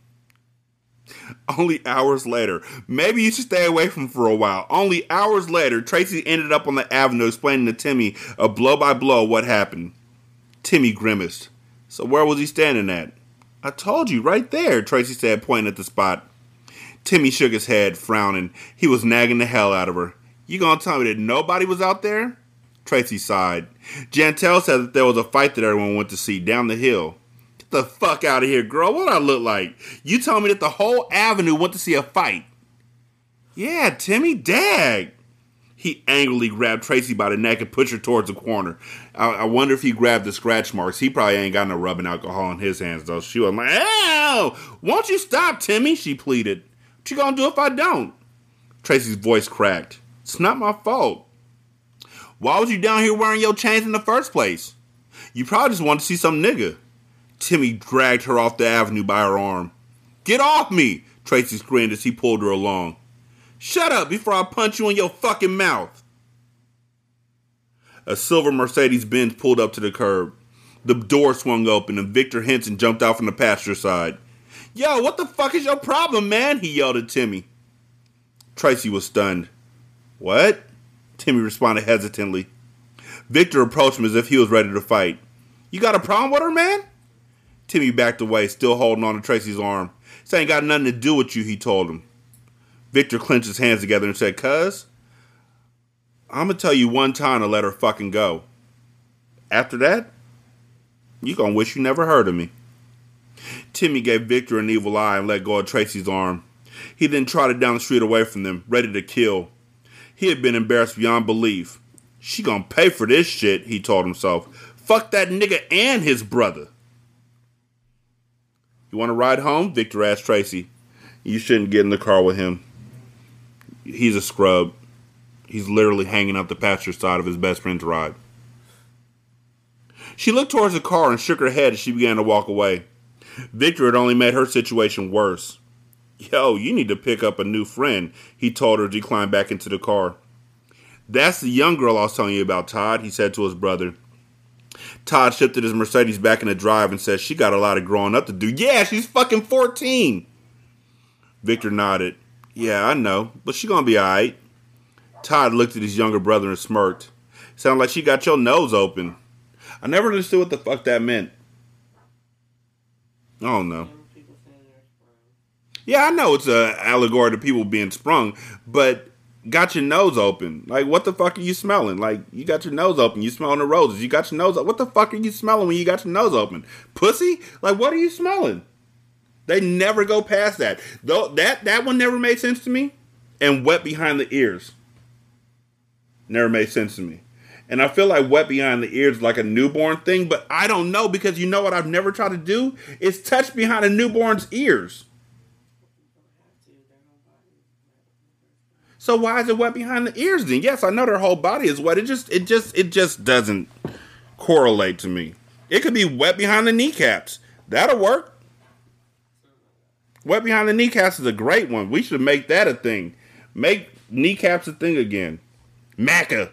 Only hours later. Maybe you should stay away from him for a while. Only hours later, Tracy ended up on the avenue explaining to Timmy a blow by blow what happened. Timmy grimaced. So where was he standing at? I told you, right there, Tracy said, pointing at the spot. Timmy shook his head, frowning. He was nagging the hell out of her. You gonna tell me that nobody was out there? Tracy sighed. Jantel said that there was a fight that everyone went to see down the hill. Get the fuck out of here, girl. What do I look like? You told me that the whole avenue went to see a fight. Yeah, Timmy, dag. He angrily grabbed Tracy by the neck and pushed her towards the corner. I, I wonder if he grabbed the scratch marks. He probably ain't got no rubbing alcohol in his hands, though. She was like, ow! Won't you stop, Timmy? She pleaded. What you gonna do if I don't? Tracy's voice cracked. It's not my fault. Why was you down here wearing your chains in the first place? You probably just wanted to see some nigga. Timmy dragged her off the avenue by her arm. Get off me! Tracy screamed as he pulled her along. Shut up before I punch you in your fucking mouth. A silver Mercedes-Benz pulled up to the curb. The door swung open and Victor Henson jumped out from the passenger side. "Yo, what the fuck is your problem, man?" he yelled at Timmy. Tracy was stunned. "What?" Timmy responded hesitantly. Victor approached him as if he was ready to fight. "You got a problem with her, man?" Timmy backed away, still holding on to Tracy's arm. "This ain't got nothing to do with you," he told him. Victor clenched his hands together and said, "Cuz, I'm gonna tell you one time to let her fucking go. After that, you gonna wish you never heard of me." Timmy gave Victor an evil eye and let go of Tracy's arm. He then trotted down the street away from them, ready to kill. He had been embarrassed beyond belief. "She gonna pay for this shit," he told himself. "Fuck that nigga and his brother." "You want to ride home?" Victor asked Tracy. "You shouldn't get in the car with him. He's a scrub. He's literally hanging up the passenger side of his best friend's ride." She looked towards the car and shook her head as she began to walk away. Victor had only made her situation worse. "Yo, you need to pick up a new friend," he told her as he climbed back into the car. "That's the young girl I was telling you about, Todd," he said to his brother. Todd shifted his Mercedes back in the drive and said, "She got a lot of growing up to do." "Yeah, she's fucking fourteen. Victor nodded. "Yeah, I know, but she gonna be alright." Todd looked at his younger brother and smirked. "Sound like she got your nose open." I never understood what the fuck that meant. I don't know. Yeah, I know it's an allegory to people being sprung, but got your nose open. Like, what the fuck are you smelling? Like, you got your nose open. You smelling the roses. You got your nose open. What the fuck are you smelling when you got your nose open? Pussy? Like, what are you smelling? They never go past that. Though that, that one never made sense to me. And wet behind the ears never made sense to me. And I feel like wet behind the ears is like a newborn thing, but I don't know, because you know what I've never tried to do is touch behind a newborn's ears. So why is it wet behind the ears then? Yes, I know their whole body is wet. It just, it just, it just doesn't correlate to me. It could be wet behind the kneecaps. That'll work. Wet behind the kneecaps is a great one. We should make that a thing. Make kneecaps a thing again. Macca.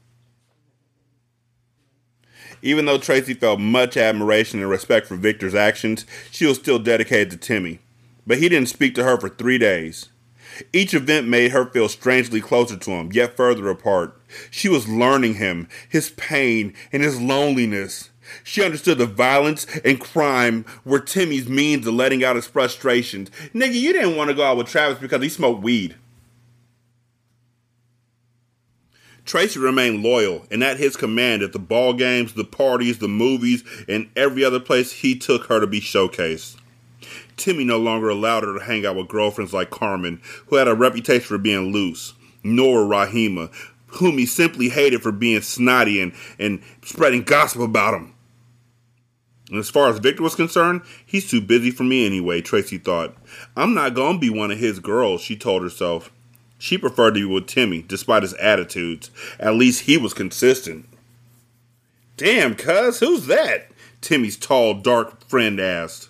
Even though Tracy felt much admiration and respect for Victor's actions, she was still dedicated to Timmy. But he didn't speak to her for three days. Each event made her feel strangely closer to him, yet further apart. She was learning him, his pain, and his loneliness. She understood the violence and crime were Timmy's means of letting out his frustrations. Nigga, you didn't want to go out with Travis because he smoked weed. Tracy remained loyal and at his command at the ball games, the parties, the movies, and every other place he took her to be showcased. Timmy no longer allowed her to hang out with girlfriends like Carmen, who had a reputation for being loose, nor Rahima, whom he simply hated for being snotty and, and spreading gossip about him. And as far as Victor was concerned, he's too busy for me anyway, Tracy thought. I'm not going to be one of his girls, she told herself. She preferred to be with Timmy, despite his attitudes. At least he was consistent. Damn, cuz, who's that? Timmy's tall, dark friend asked.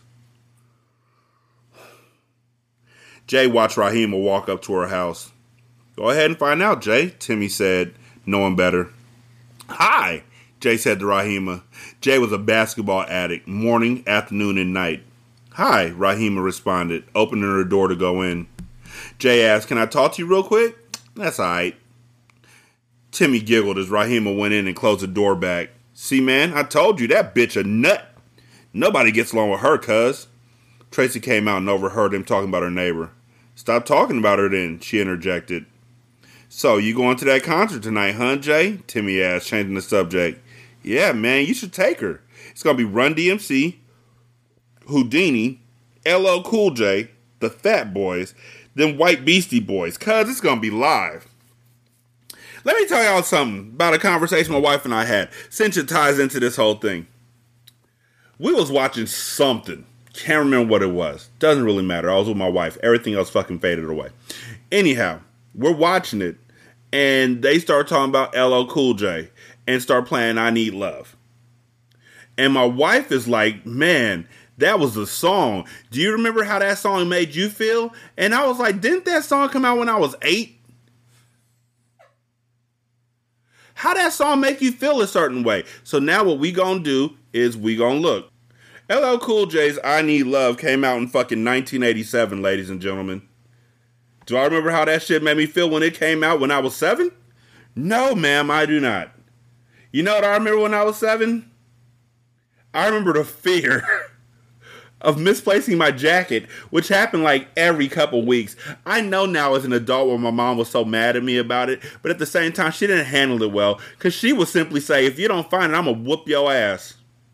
Jay watched Rahima walk up to her house. Go ahead and find out, Jay, Timmy said, knowing better. Hi, Jay said to Rahima. Jay was a basketball addict, morning, afternoon, and night. Hi, Rahima responded, opening her door to go in. Jay asked, can I talk to you real quick? That's all right. Timmy giggled as Rahima went in and closed the door back. See, man, I told you, that bitch a nut. Nobody gets along with her, cuz. Tracy came out and overheard him talking about her neighbor. Stop talking about her then, she interjected. So, you going to that concert tonight, huh, Jay? Timmy asked, changing the subject. Yeah, man, you should take her. It's going to be Run D M C, Houdini, L L Cool J, the Fat Boys, then White Beastie Boys, cuz it's going to be live. Let me tell y'all something about a conversation my wife and I had, since it ties into this whole thing. We was watching something. Can't remember what it was. Doesn't really matter. I was with my wife. Everything else fucking faded away. Anyhow, we're watching it, and they start talking about L L Cool J and start playing I Need Love. And my wife is like, man, that was the song. Do you remember how that song made you feel? And I was like, didn't that song come out when I was eight? How that song make you feel a certain way? So now what we gonna do is we gonna look. L L Cool J's I Need Love came out in fucking nineteen eighty-seven, ladies and gentlemen. Do I remember how that shit made me feel when it came out when I was seven? No, ma'am, I do not. You know what I remember when I was seven? I remember the fear of misplacing my jacket, which happened like every couple weeks. I know now as an adult why my mom was so mad at me about it, but at the same time, she didn't handle it well, because she would simply say, if you don't find it, I'm going to whoop your ass.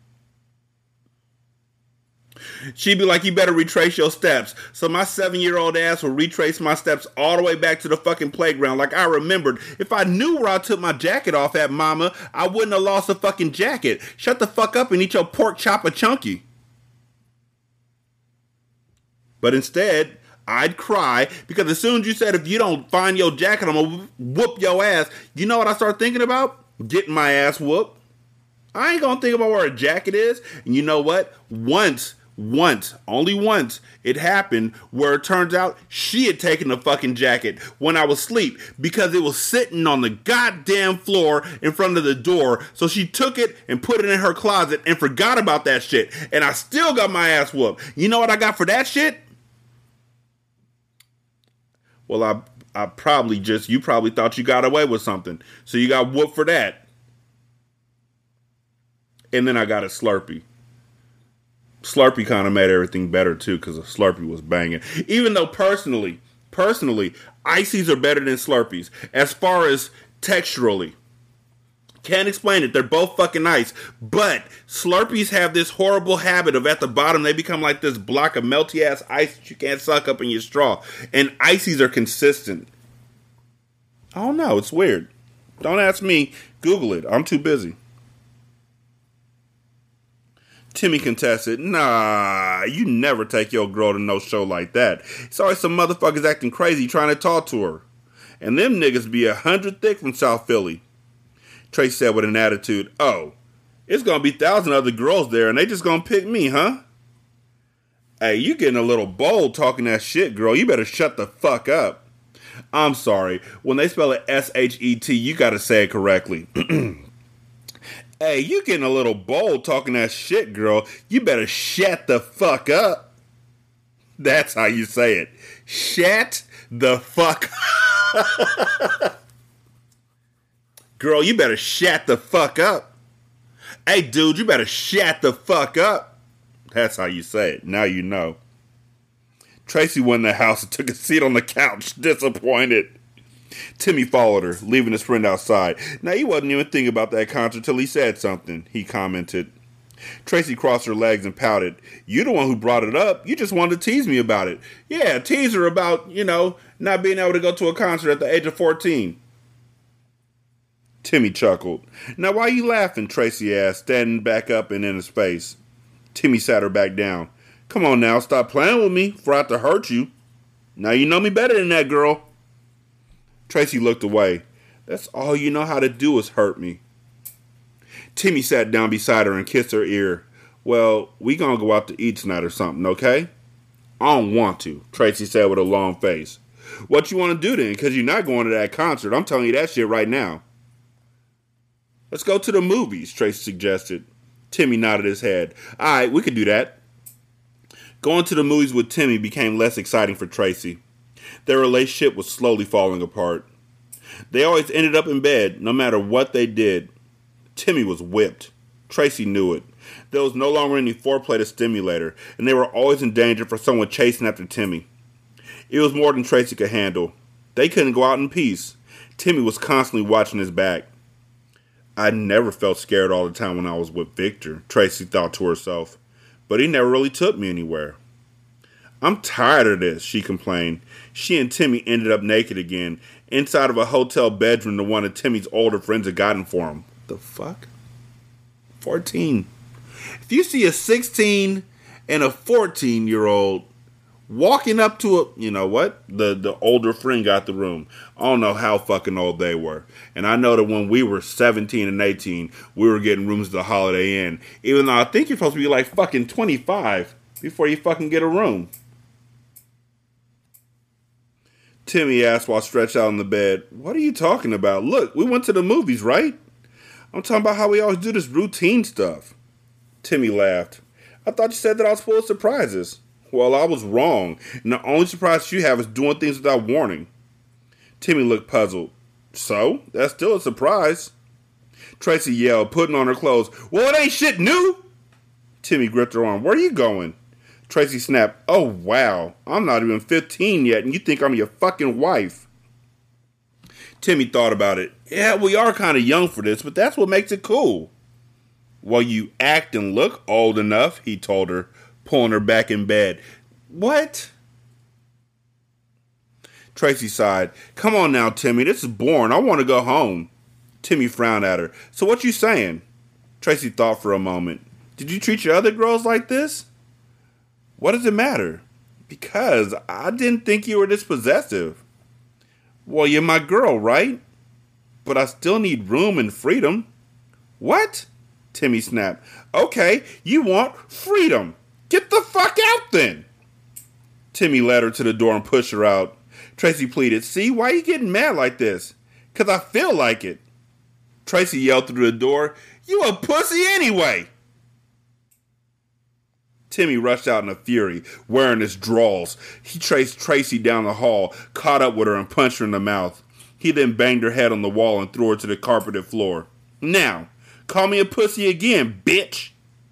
She'd be like, you better retrace your steps. So my seven-year-old ass would retrace my steps all the way back to the fucking playground. Like I remembered. If I knew where I took my jacket off at, mama, I wouldn't have lost the fucking jacket. Shut the fuck up and eat your pork chopper chunky. But instead, I'd cry because as soon as you said, if you don't find your jacket, I'm going to whoop your ass. You know what I started thinking about? Getting my ass whooped. I ain't going to think about where a jacket is. And you know what? Once... Once, only once, it happened where it turns out she had taken the fucking jacket when I was asleep because it was sitting on the goddamn floor in front of the door. So she took it and put it in her closet and forgot about that shit. And I still got my ass whooped. You know what I got for that shit? Well, I I probably just, you probably thought you got away with something. So you got whooped for that. And then I got a Slurpee. Slurpee kind of made everything better, too, because the Slurpee was banging. Even though, personally, personally, Ices are better than Slurpees. As far as texturally. Can't explain it. They're both fucking nice. But Slurpees have this horrible habit of at the bottom, they become like this block of melty-ass ice that you can't suck up in your straw. And Ices are consistent. I don't know. It's weird. Don't ask me. Google it. I'm too busy. Timmy contested, nah, you never take your girl to no show like that. It's always some motherfuckers acting crazy trying to talk to her. And them niggas be a hundred thick from South Philly. Tracy said with an attitude, oh, it's gonna be thousand other girls there and they just gonna pick me, huh? Hey, you getting a little bold talking that shit, girl. You better shut the fuck up. I'm sorry. When they spell it S H E T, you gotta say it correctly. Hey, you getting a little bold talking that shit, girl. You better shut the fuck up. That's how you say it. Shut the fuck up. Girl, you better shut the fuck up. Hey, dude, you better shut the fuck up. That's how you say it. Now you know. Tracy went in the house and took a seat on the couch, disappointed. Timmy followed her, leaving his friend outside. Now, he wasn't even thinking about that concert till he said something, he commented. Tracy crossed her legs and pouted. You the one who brought it up. You just wanted to tease me about it. Yeah, tease her about, you know, not being able to go to a concert at the age of fourteen. Timmy chuckled. Now, why are you laughing? Tracy asked, standing back up and in his face. Timmy sat her back down. Come on now, stop playing with me for I have to hurt you. Now you know me better than that, girl. Tracy looked away. That's all you know how to do is hurt me. Timmy sat down beside her and kissed her ear. Well, we gonna go out to eat tonight or something, okay? I don't want to, Tracy said with a long face. What you want to do then? Because you're not going to that concert. I'm telling you that shit right now. Let's go to the movies, Tracy suggested. Timmy nodded his head. All right, we could do that. Going to the movies with Timmy became less exciting for Tracy. Their relationship was slowly falling apart. They always ended up in bed, no matter what they did. Timmy was whipped. Tracy knew it. There was no longer any foreplay to stimulate her, and they were always in danger for someone chasing after Timmy. It was more than Tracy could handle. They couldn't go out in peace. Timmy was constantly watching his back. I never felt scared all the time when I was with Victor, Tracy thought to herself. But he never really took me anywhere. I'm tired of this, she complained. She and Timmy ended up naked again, inside of a hotel bedroom that one of Timmy's older friends had gotten for him. The fuck? fourteen. If you see a sixteen and a fourteen-year-old walking up to a, you know what? The, the older friend got the room. I don't know how fucking old they were. And I know that when we were seventeen and eighteen, we were getting rooms at the Holiday Inn. Even though I think you're supposed to be like fucking twenty-five before you fucking get a room. Timmy asked while stretched out on the bed. What are you talking about? Look, we went to the movies, right? I'm talking about how we always do this routine stuff. Timmy laughed. I thought you said that I was full of surprises. Well, I was wrong, and the only surprise you have is doing things without warning. Timmy looked puzzled. So? That's still a surprise. Tracy yelled, putting on her clothes. Well, it ain't shit new! Timmy gripped her arm. Where are you going? Tracy snapped. Oh, wow. I'm not even fifteen yet, and you think I'm your fucking wife. Timmy thought about it. Yeah, we are kind of young for this, but that's what makes it cool. Well, you act and look old enough, he told her, pulling her back in bed. What? Tracy sighed. Come on now, Timmy. This is boring. I want to go home. Timmy frowned at her. So what you saying? Tracy thought for a moment. Did you treat your other girls like this? What does it matter? Because I didn't think you were this possessive. Well, you're my girl, right? But I still need room and freedom. What? Timmy snapped. Okay, you want freedom. Get the fuck out then. Timmy led her to the door and pushed her out. Tracy pleaded, see, why are you getting mad like this? Because I feel like it. Tracy yelled through the door, you a pussy anyway. Timmy rushed out in a fury, wearing his drawers. He chased Tracy down the hall, caught up with her and punched her in the mouth. He then banged her head on the wall and threw her to the carpeted floor. Now, call me a pussy again, bitch.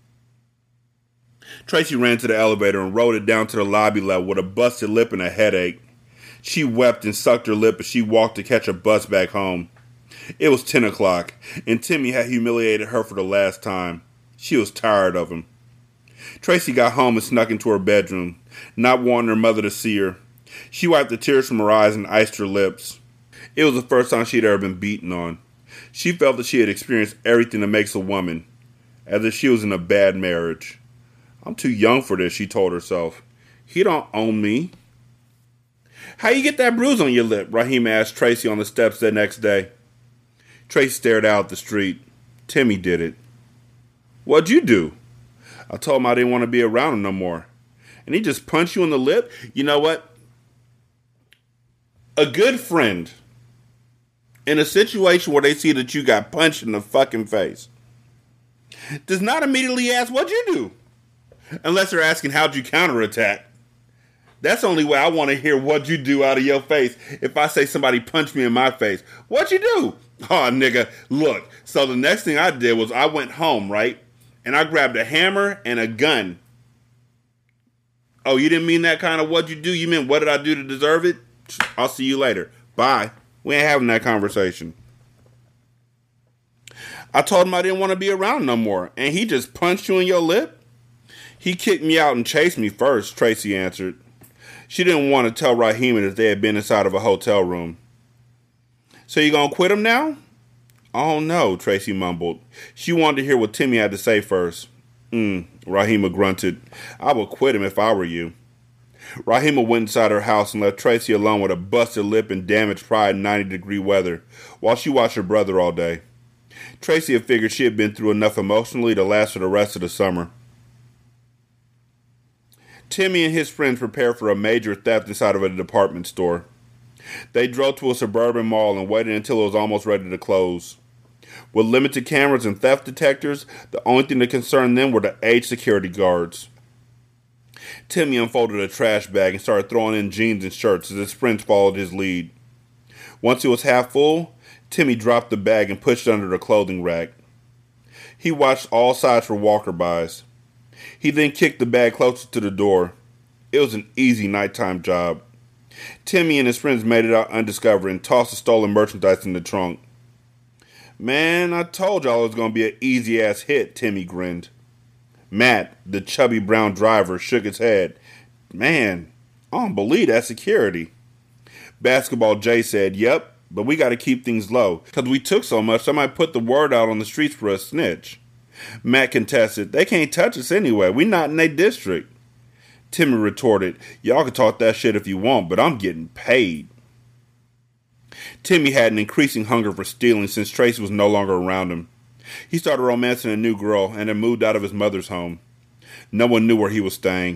Tracy ran to the elevator and rode it down to the lobby level with a busted lip and a headache. She wept and sucked her lip as she walked to catch a bus back home. It was ten o'clock, and Timmy had humiliated her for the last time. She was tired of him. Tracy got home and snuck into her bedroom, not wanting her mother to see her. She wiped the tears from her eyes and iced her lips. It was the first time she had ever been beaten on. She felt that she had experienced everything that makes a woman, as if she was in a bad marriage. I'm too young for this, she told herself. He don't own me. How you get that bruise on your lip? Raheem asked Tracy on the steps the next day. Tracy stared out at the street. Timmy did it. What'd you do? I told him I didn't want to be around him no more. And he just punched you in the lip? You know what? A good friend, in a situation where they see that you got punched in the fucking face, does not immediately ask, what'd you do? Unless they're asking, how'd you counterattack? That's the only way I want to hear what'd you do out of your face. If I say somebody punched me in my face, what'd you do? Oh, nigga, look. So the next thing I did was I went home, right? And I grabbed a hammer and a gun. Oh, you didn't mean that kind of what'd you do? You meant what did I do to deserve it? I'll see you later. Bye. We ain't having that conversation. I told him I didn't want to be around no more. And he just punched you in your lip? He kicked me out and chased me first, Tracy answered. She didn't want to tell Raheem that they had been inside of a hotel room. So you gonna quit him now? Oh no, Tracy mumbled. She wanted to hear what Timmy had to say first. Hmm, Rahima grunted. I would quit him if I were you. Rahima went inside her house and left Tracy alone with a busted lip and damaged pride in ninety degree weather, while she watched her brother all day. Tracy had figured she had been through enough emotionally to last for the rest of the summer. Timmy and his friends prepared for a major theft inside of a department store. They drove to a suburban mall and waited until it was almost ready to close. With limited cameras and theft detectors, the only thing that concerned them were the aged security guards. Timmy unfolded a trash bag and started throwing in jeans and shirts as his friends followed his lead. Once it was half full, Timmy dropped the bag and pushed it under the clothing rack. He watched all sides for walker-bys. He then kicked the bag closer to the door. It was an easy nighttime job. Timmy and his friends made it out undiscovered and tossed the stolen merchandise in the trunk. Man, I told y'all it was going to be an easy-ass hit, Timmy grinned. Matt, the chubby brown driver, shook his head. Man, I don't believe that security. Basketball Jay said, yep, but we got to keep things low. Because we took so much, somebody put the word out on the streets for a snitch. Matt contested, they can't touch us anyway. We not in their district. Timmy retorted, y'all can talk that shit if you want, but I'm getting paid. Timmy had an increasing hunger for stealing since Tracy was no longer around him. He started romancing a new girl and had moved out of his mother's home. No one knew where he was staying.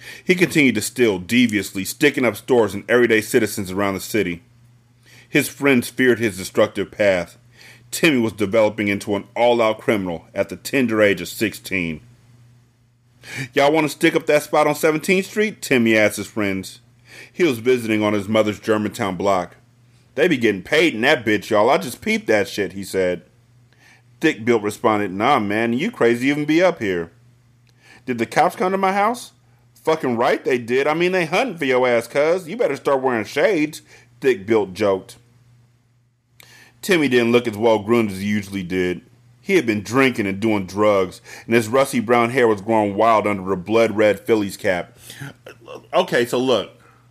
He continued to steal deviously, sticking up stores and everyday citizens around the city. His friends feared his destructive path. Timmy was developing into an all-out criminal at the tender age of sixteen. Y'all want to stick up that spot on seventeenth Street? Timmy asked his friends. He was visiting on his mother's Germantown block. They be getting paid in that bitch, y'all. I just peeped that shit, he said. Thick Bill responded, nah, man, you crazy even be up here. Did the cops come to my house? Fucking right they did. I mean, they hunting for your ass, cuz. You better start wearing shades, Thick Bill joked. Timmy didn't look as well groomed as he usually did. He had been drinking and doing drugs, and his rusty brown hair was growing wild under a blood-red Phillies cap. Okay, so look.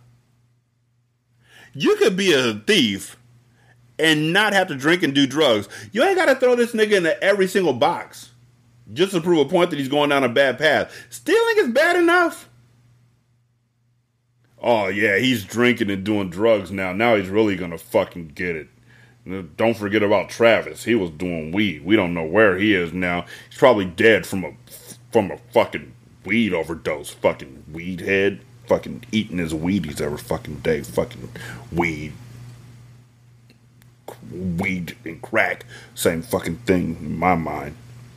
You could be a thief and not have to drink and do drugs. You ain't got to throw this nigga into every single box just to prove a point that he's going down a bad path. Stealing is bad enough. Oh, yeah, he's drinking and doing drugs now. Now he's really going to fucking get it. Don't forget about Travis. He was doing weed. We don't know where he is now. He's probably dead from a from a fucking weed overdose. Fucking weed head. Fucking eating his Wheaties every fucking day. Fucking weed. Weed and crack. Same fucking thing in my mind.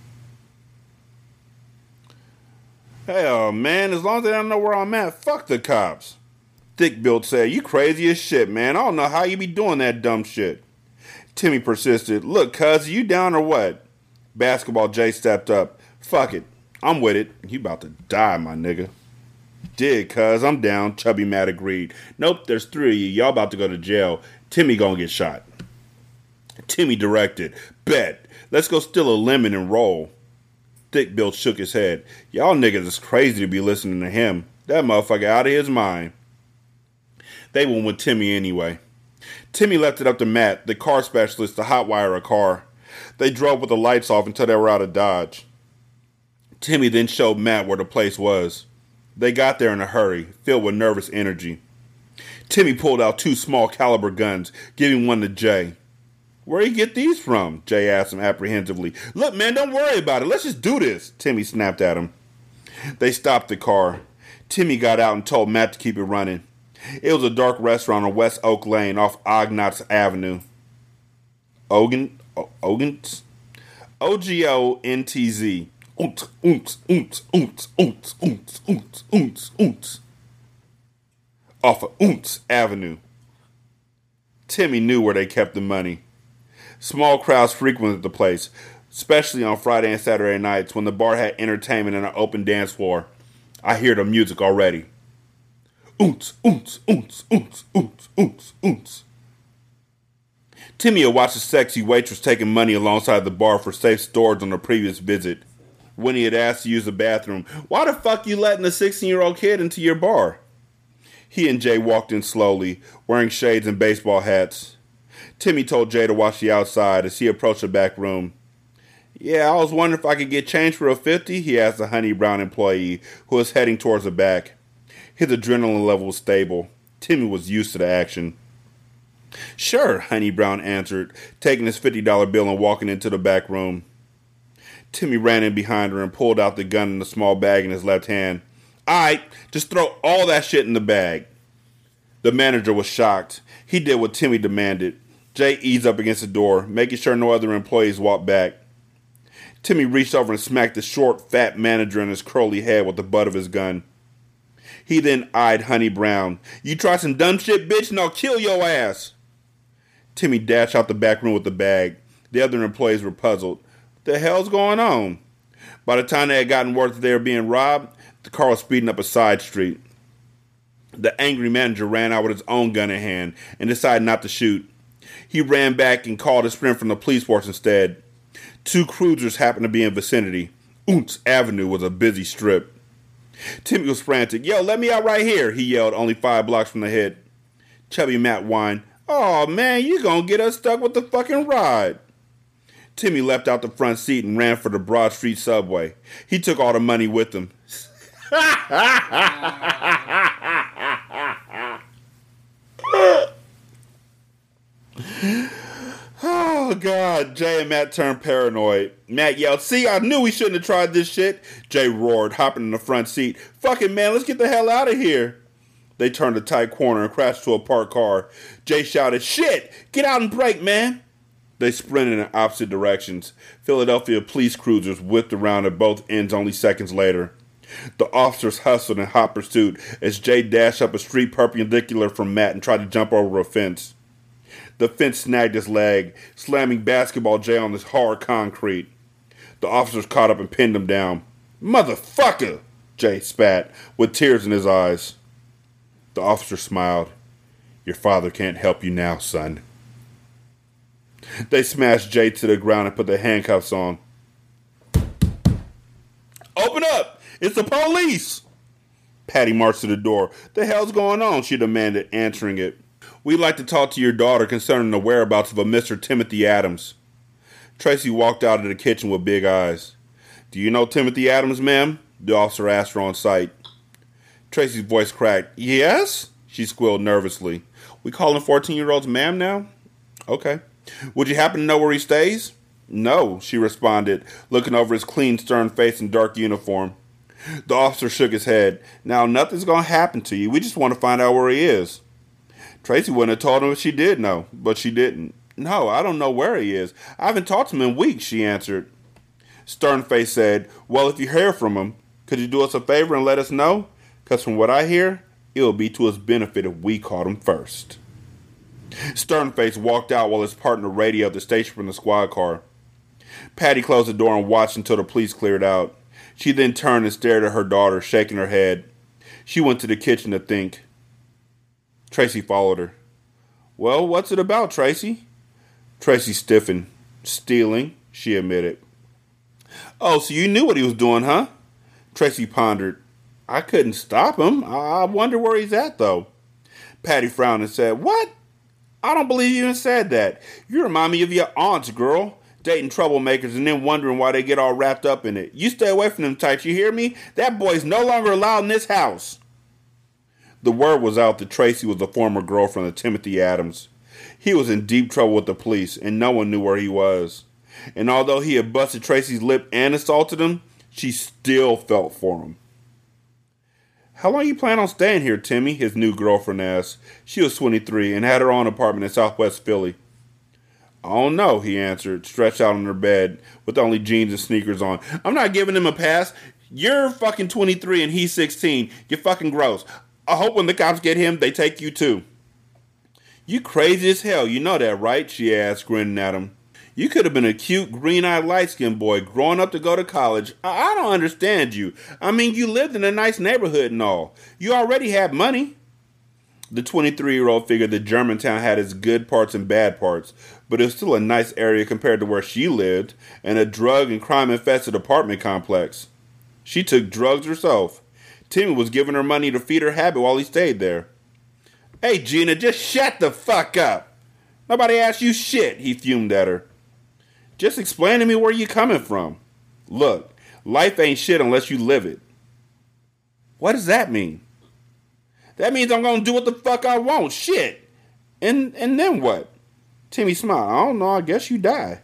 Hell, man, as long as they don't know where I'm at, fuck the cops. Thick Bill said, you crazy as shit, man. I don't know how you be doing that dumb shit. Timmy persisted. Look, cuz, you down or what? Basketball Jay stepped up. Fuck it. I'm with it. You about to die, my nigga. Dig, cuz, I'm down. Chubby Matt agreed. Nope, there's three of you. Y'all about to go to jail. Timmy gonna get shot. Timmy directed. Bet. Let's go steal a lemon and roll. Thick Bill shook his head. Y'all niggas is crazy to be listening to him. That motherfucker out of his mind. They went with Timmy anyway. Timmy left it up to Matt, the car specialist, to hotwire a car. They drove with the lights off until they were out of Dodge. Timmy then showed Matt where the place was. They got there in a hurry, filled with nervous energy. Timmy pulled out two small caliber guns, giving one to Jay. Where you get these from? Jay asked him apprehensively. Look, man, don't worry about it. Let's just do this, Timmy snapped at him. They stopped the car. Timmy got out and told Matt to keep it running. It was a dark restaurant on West Oak Lane off Ognotz Avenue. Ogan? Ogans? O G O N T Z. Oonts, oonts, oonts, oonts, oonts, oonts, oonts, oonts, oonts. Off of Oonts Avenue. Timmy knew where they kept the money. Small crowds frequented the place, especially on Friday and Saturday nights when the bar had entertainment and an open dance floor. I hear the music already. Oonts, oonts, oonts, oonts, oonts, oonts, oonts. Timmy had watched a sexy waitress taking money alongside the bar for safe storage on a previous visit. When he had asked to use the bathroom, why the fuck you letting a sixteen-year-old kid into your bar? He and Jay walked in slowly, wearing shades and baseball hats. Timmy told Jay to watch the outside as he approached the back room. Yeah, I was wondering if I could get change for a fifty, he asked the Honey Brown employee who was heading towards the back. His adrenaline level was stable. Timmy was used to the action. Sure, Honey Brown answered, taking his fifty dollar bill and walking into the back room. Timmy ran in behind her and pulled out the gun in the small bag in his left hand. Alright, just throw all that shit in the bag. The manager was shocked. He did what Timmy demanded. Jay eased up against the door, making sure no other employees walked back. Timmy reached over and smacked the short, fat manager in his curly head with the butt of his gun. He then eyed Honey Brown. You try some dumb shit, bitch, and I'll kill your ass. Timmy dashed out the back room with the bag. The other employees were puzzled. What the hell's going on? By the time they had gotten word that they were being robbed, the car was speeding up a side street. The angry manager ran out with his own gun in hand and decided not to shoot. He ran back and called his friend from the police force instead. Two cruisers happened to be in vicinity. Oonts Avenue was a busy strip. Timmy was frantic. Yo, let me out right here, he yelled, only five blocks from the hit. Chubby Matt whined. Oh man, you gonna get us stuck with the fucking ride. Timmy leapt out the front seat and ran for the Broad Street subway. He took all the money with him. Oh, God, God, Jay and Matt turned paranoid. Matt yelled, see, I knew we shouldn't have tried this shit. Jay roared, hopping in the front seat. Fucking man, let's get the hell out of here. They turned a tight corner and crashed to a parked car. Jay shouted, shit, get out and brake, man. They sprinted in opposite directions. Philadelphia police cruisers whipped around at both ends only seconds later. The officers hustled in hot pursuit as Jay dashed up a street perpendicular from Matt and tried to jump over a fence. The fence snagged his leg, slamming Basketball Jay on the hard concrete. The officers caught up and pinned him down. Motherfucker, Jay spat, with tears in his eyes. The officer smiled. Your father can't help you now, son. They smashed Jay to the ground and put the handcuffs on. Open up! It's the police! Patty marched to the door. The hell's going on? She demanded, answering it. We'd like to talk to your daughter concerning the whereabouts of a Mister Timothy Adams. Tracy walked out of the kitchen with big eyes. Do you know Timothy Adams, ma'am? The officer asked her on sight. Tracy's voice cracked. Yes? She squealed nervously. We calling fourteen-year-olds ma'am now? Okay. Would you happen to know where he stays? No, she responded, looking over his clean, stern face and dark uniform. The officer shook his head. Now, nothing's going to happen to you. We just want to find out where he is. Tracy wouldn't have told him if she did know, but she didn't. No, I don't know where he is. I haven't talked to him in weeks, she answered. Sternface said, well, if you hear from him, could you do us a favor and let us know? Because from what I hear, it will be to his benefit if we caught him first. Sternface walked out while his partner radioed the station from the squad car. Patty closed the door and watched until the police cleared out. She then turned and stared at her daughter, shaking her head. She went to the kitchen to think. Tracy followed her. Well, what's it about, Tracy? Tracy stiffened. Stealing, she admitted. Oh, so you knew what he was doing, huh? Tracy pondered. I couldn't stop him. I wonder where he's at, though. Patty frowned and said, what? I don't believe you even said that. You remind me of your aunts, girl. Dating troublemakers and then wondering why they get all wrapped up in it. You stay away from them types, you hear me? That boy's no longer allowed in this house. The word was out that Tracy was the former girlfriend of Timothy Adams. He was in deep trouble with the police, and no one knew where he was. And although he had busted Tracy's lip and assaulted him, she still felt for him. How long you plan on staying here, Timmy? His new girlfriend asked. She was twenty-three and had her own apartment in Southwest Philly. I don't know, he answered, stretched out on her bed with only jeans and sneakers on. I'm not giving him a pass. You're fucking twenty-three and he's sixteen. You're fucking gross. I hope when the cops get him, they take you too. You crazy as hell, you know that, right? She asked, grinning at him. You could have been a cute, green-eyed, light-skinned boy growing up to go to college. I, I don't understand you. I mean, you lived in a nice neighborhood and all. You already had money. The twenty-three-year-old figured that Germantown had its good parts and bad parts, but it was still a nice area compared to where she lived, and a drug and crime-infested apartment complex. She took drugs herself. Timmy was giving her money to feed her habit while he stayed there. Hey, Gina, just shut the fuck up. Nobody asked you shit, he fumed at her. Just explain to me where you coming from. Look, life ain't shit unless you live it. What does that mean? That means I'm going to do what the fuck I want. Shit. And and then what? Timmy smiled. I don't know. I guess you die.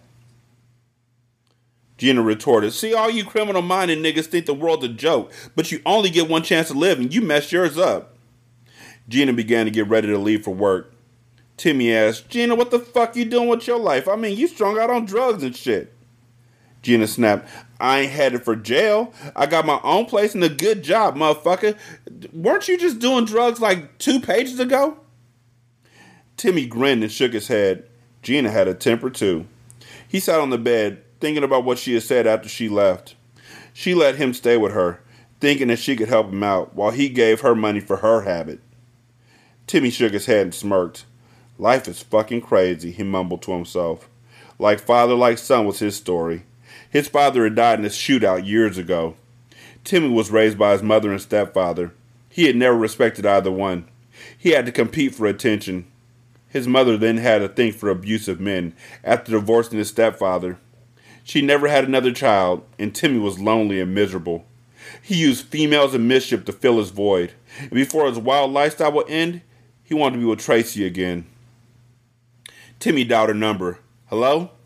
Gina retorted. See, all you criminal-minded niggas think the world's a joke, but you only get one chance to live and you mess yours up. Gina began to get ready to leave for work. Timmy asked, Gina, what the fuck you doing with your life? I mean, you strung out on drugs and shit. Gina snapped, I ain't headed for jail. I got my own place and a good job, motherfucker. Weren't you just doing drugs like two pages ago? Timmy grinned and shook his head. Gina had a temper too. He sat on the bed, thinking about what she had said after she left. She let him stay with her, thinking that she could help him out, while he gave her money for her habit. Timmy shook his head and smirked. Life is fucking crazy, he mumbled to himself. Like father, like son was his story. His father had died in a shootout years ago. Timmy was raised by his mother and stepfather. He had never respected either one. He had to compete for attention. His mother then had a thing for abusive men after divorcing his stepfather. She never had another child, and Timmy was lonely and miserable. He used females and mischief to fill his void, and before his wild lifestyle would end, he wanted to be with Tracy again. Timmy dialed her number. Hello?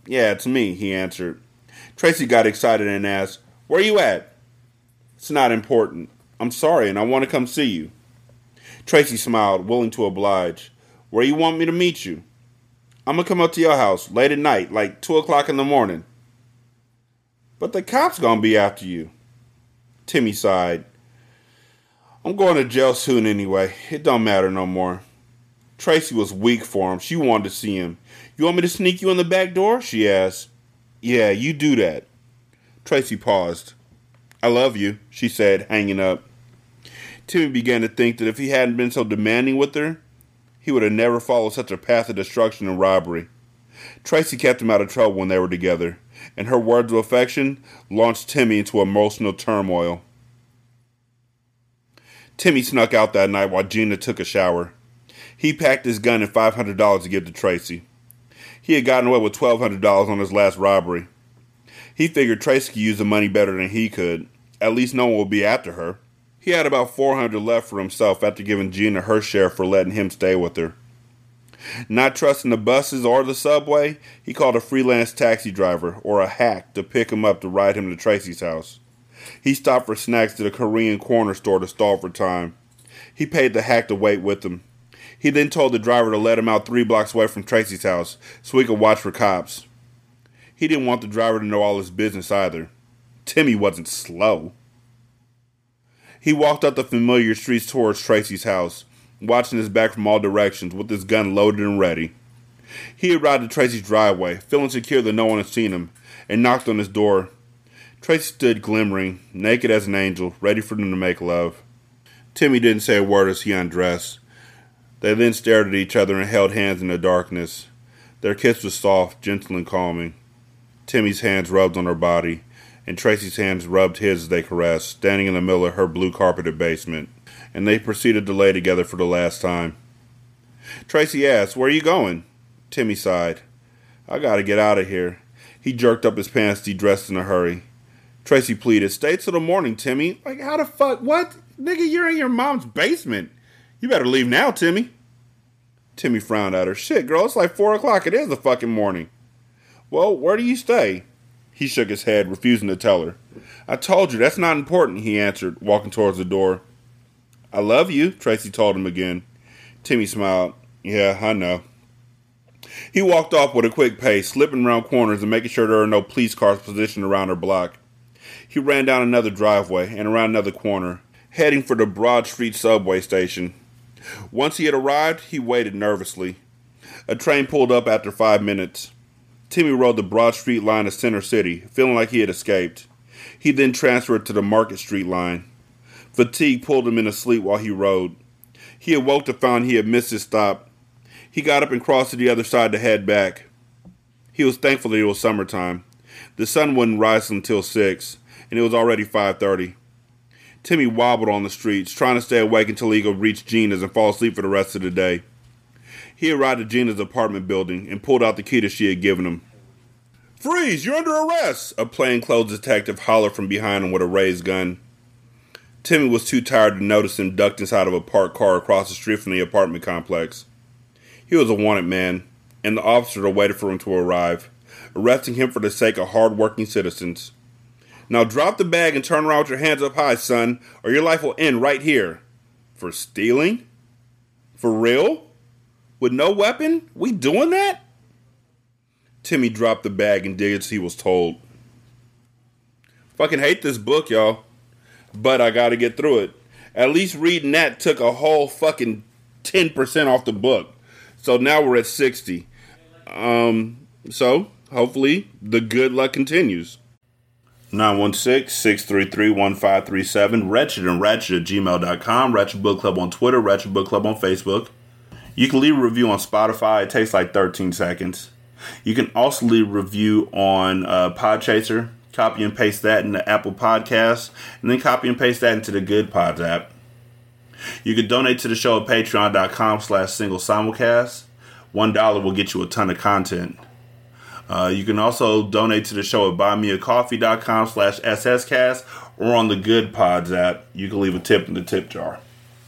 Yeah, it's me, he answered. Tracy got excited and asked, Where you at? It's not important. I'm sorry, and I want to come see you. Tracy smiled, willing to oblige. Where you want me to meet you? I'm gonna come up to your house late at night, like two o'clock in the morning. But the cops gonna be after you. Timmy sighed. I'm going to jail soon anyway. It don't matter no more. Tracy was weak for him. She wanted to see him. You want me to sneak you in the back door? She asked. Yeah, you do that. Tracy paused. I love you, she said, hanging up. Timmy began to think that if he hadn't been so demanding with her, he would have never followed such a path of destruction and robbery. Tracy kept him out of trouble when they were together, and her words of affection launched Timmy into emotional turmoil. Timmy snuck out that night while Gina took a shower. He packed his gun and five hundred dollars to give to Tracy. He had gotten away with twelve hundred dollars on his last robbery. He figured Tracy could use the money better than he could. At least no one would be after her. He had about four hundred dollars left for himself after giving Gina her share for letting him stay with her. Not trusting the buses or the subway, he called a freelance taxi driver, or a hack, to pick him up to ride him to Tracy's house. He stopped for snacks at a Korean corner store to stall for time. He paid the hack to wait with him. He then told the driver to let him out three blocks away from Tracy's house so he could watch for cops. He didn't want the driver to know all his business either. Timmy wasn't slow. He walked up the familiar streets towards Tracy's house, watching his back from all directions with his gun loaded and ready. He arrived at Tracy's driveway, feeling secure that no one had seen him, and knocked on his door. Tracy stood glimmering, naked as an angel, ready for them to make love. Timmy didn't say a word as he undressed. They then stared at each other and held hands in the darkness. Their kiss was soft, gentle, and calming. Timmy's hands rubbed on her body, and Tracy's hands rubbed his as they caressed, standing in the middle of her blue-carpeted basement, and they proceeded to lay together for the last time. Tracy asked, Where are you going? Timmy sighed. I gotta get out of here. He jerked up his pants, de-dressed in a hurry. Tracy pleaded, Stay till the morning, Timmy. Like, how the fuck? What? Nigga, you're in your mom's basement. You better leave now, Timmy. Timmy frowned at her. Shit, girl, it's like four o'clock. It is the fucking morning. Well, where do you stay? He shook his head, refusing to tell her. I told you, that's not important, he answered, walking towards the door. I love you, Tracy told him again. Timmy smiled. Yeah, I know. He walked off with a quick pace, slipping around corners and making sure there were no police cars positioned around her block. He ran down another driveway and around another corner, heading for the Broad Street subway station. Once he had arrived, he waited nervously. A train pulled up after five minutes. Timmy rode the Broad Street line to Center City, feeling like he had escaped. He then transferred to the Market Street line. Fatigue pulled him into sleep while he rode. He awoke to find he had missed his stop. He got up and crossed to the other side to head back. He was thankful that it was summertime. The sun wouldn't rise until six, and it was already five thirty. Timmy wobbled on the streets, trying to stay awake until he could reach Gina's and fall asleep for the rest of the day. He arrived at Gina's apartment building and pulled out the key that she had given him. Freeze! You're under arrest! A plainclothes detective hollered from behind him with a raised gun. Timmy was too tired to notice him ducked inside of a parked car across the street from the apartment complex. He was a wanted man, and the officer waited for him to arrive, arresting him for the sake of hard-working citizens. Now drop the bag and turn around with your hands up high, son, or your life will end right here. For stealing? For real? With no weapon? We doing that? Timmy dropped the bag and did as he was told. Fucking hate this book, y'all. But I gotta get through it. At least reading that took a whole fucking ten percent off the book. So now we're at sixty. Um, so, hopefully, the good luck continues. nine one six, six three three, one five three seven, Wretched and Ratchet at gmail dot com, Ratchet Book Club on Twitter, Ratchet Book Club on Facebook. You can leave a review on Spotify. It takes like thirteen seconds. You can also leave a review on uh, Podchaser. Copy and paste that into Apple Podcasts, and then copy and paste that into the Good Pods app. You can donate to the show at patreon dot com slash single simulcast. One dollar will get you a ton of content. Uh, you can also donate to the show at buymeacoffee dot com slash sscast or on the Good Pods app. You can leave a tip in the tip jar.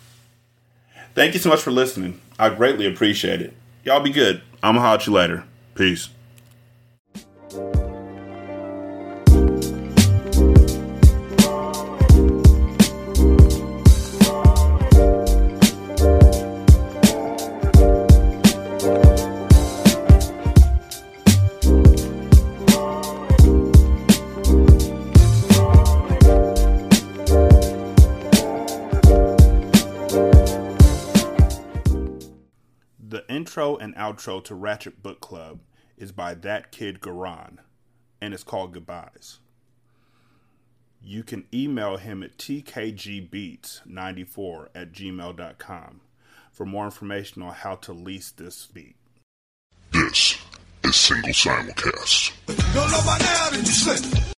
Thank you so much for listening. I greatly appreciate it. Y'all be good. I'm going to holler at you later. Peace. The intro and outro to Ratchet Book Club is by That Kid Garan, and it's called Goodbyes. You can email him at t k g beats ninety-four at gmail dot com for more information on how to lease this beat. This is Single Simulcast. Don't know by now, did you slip?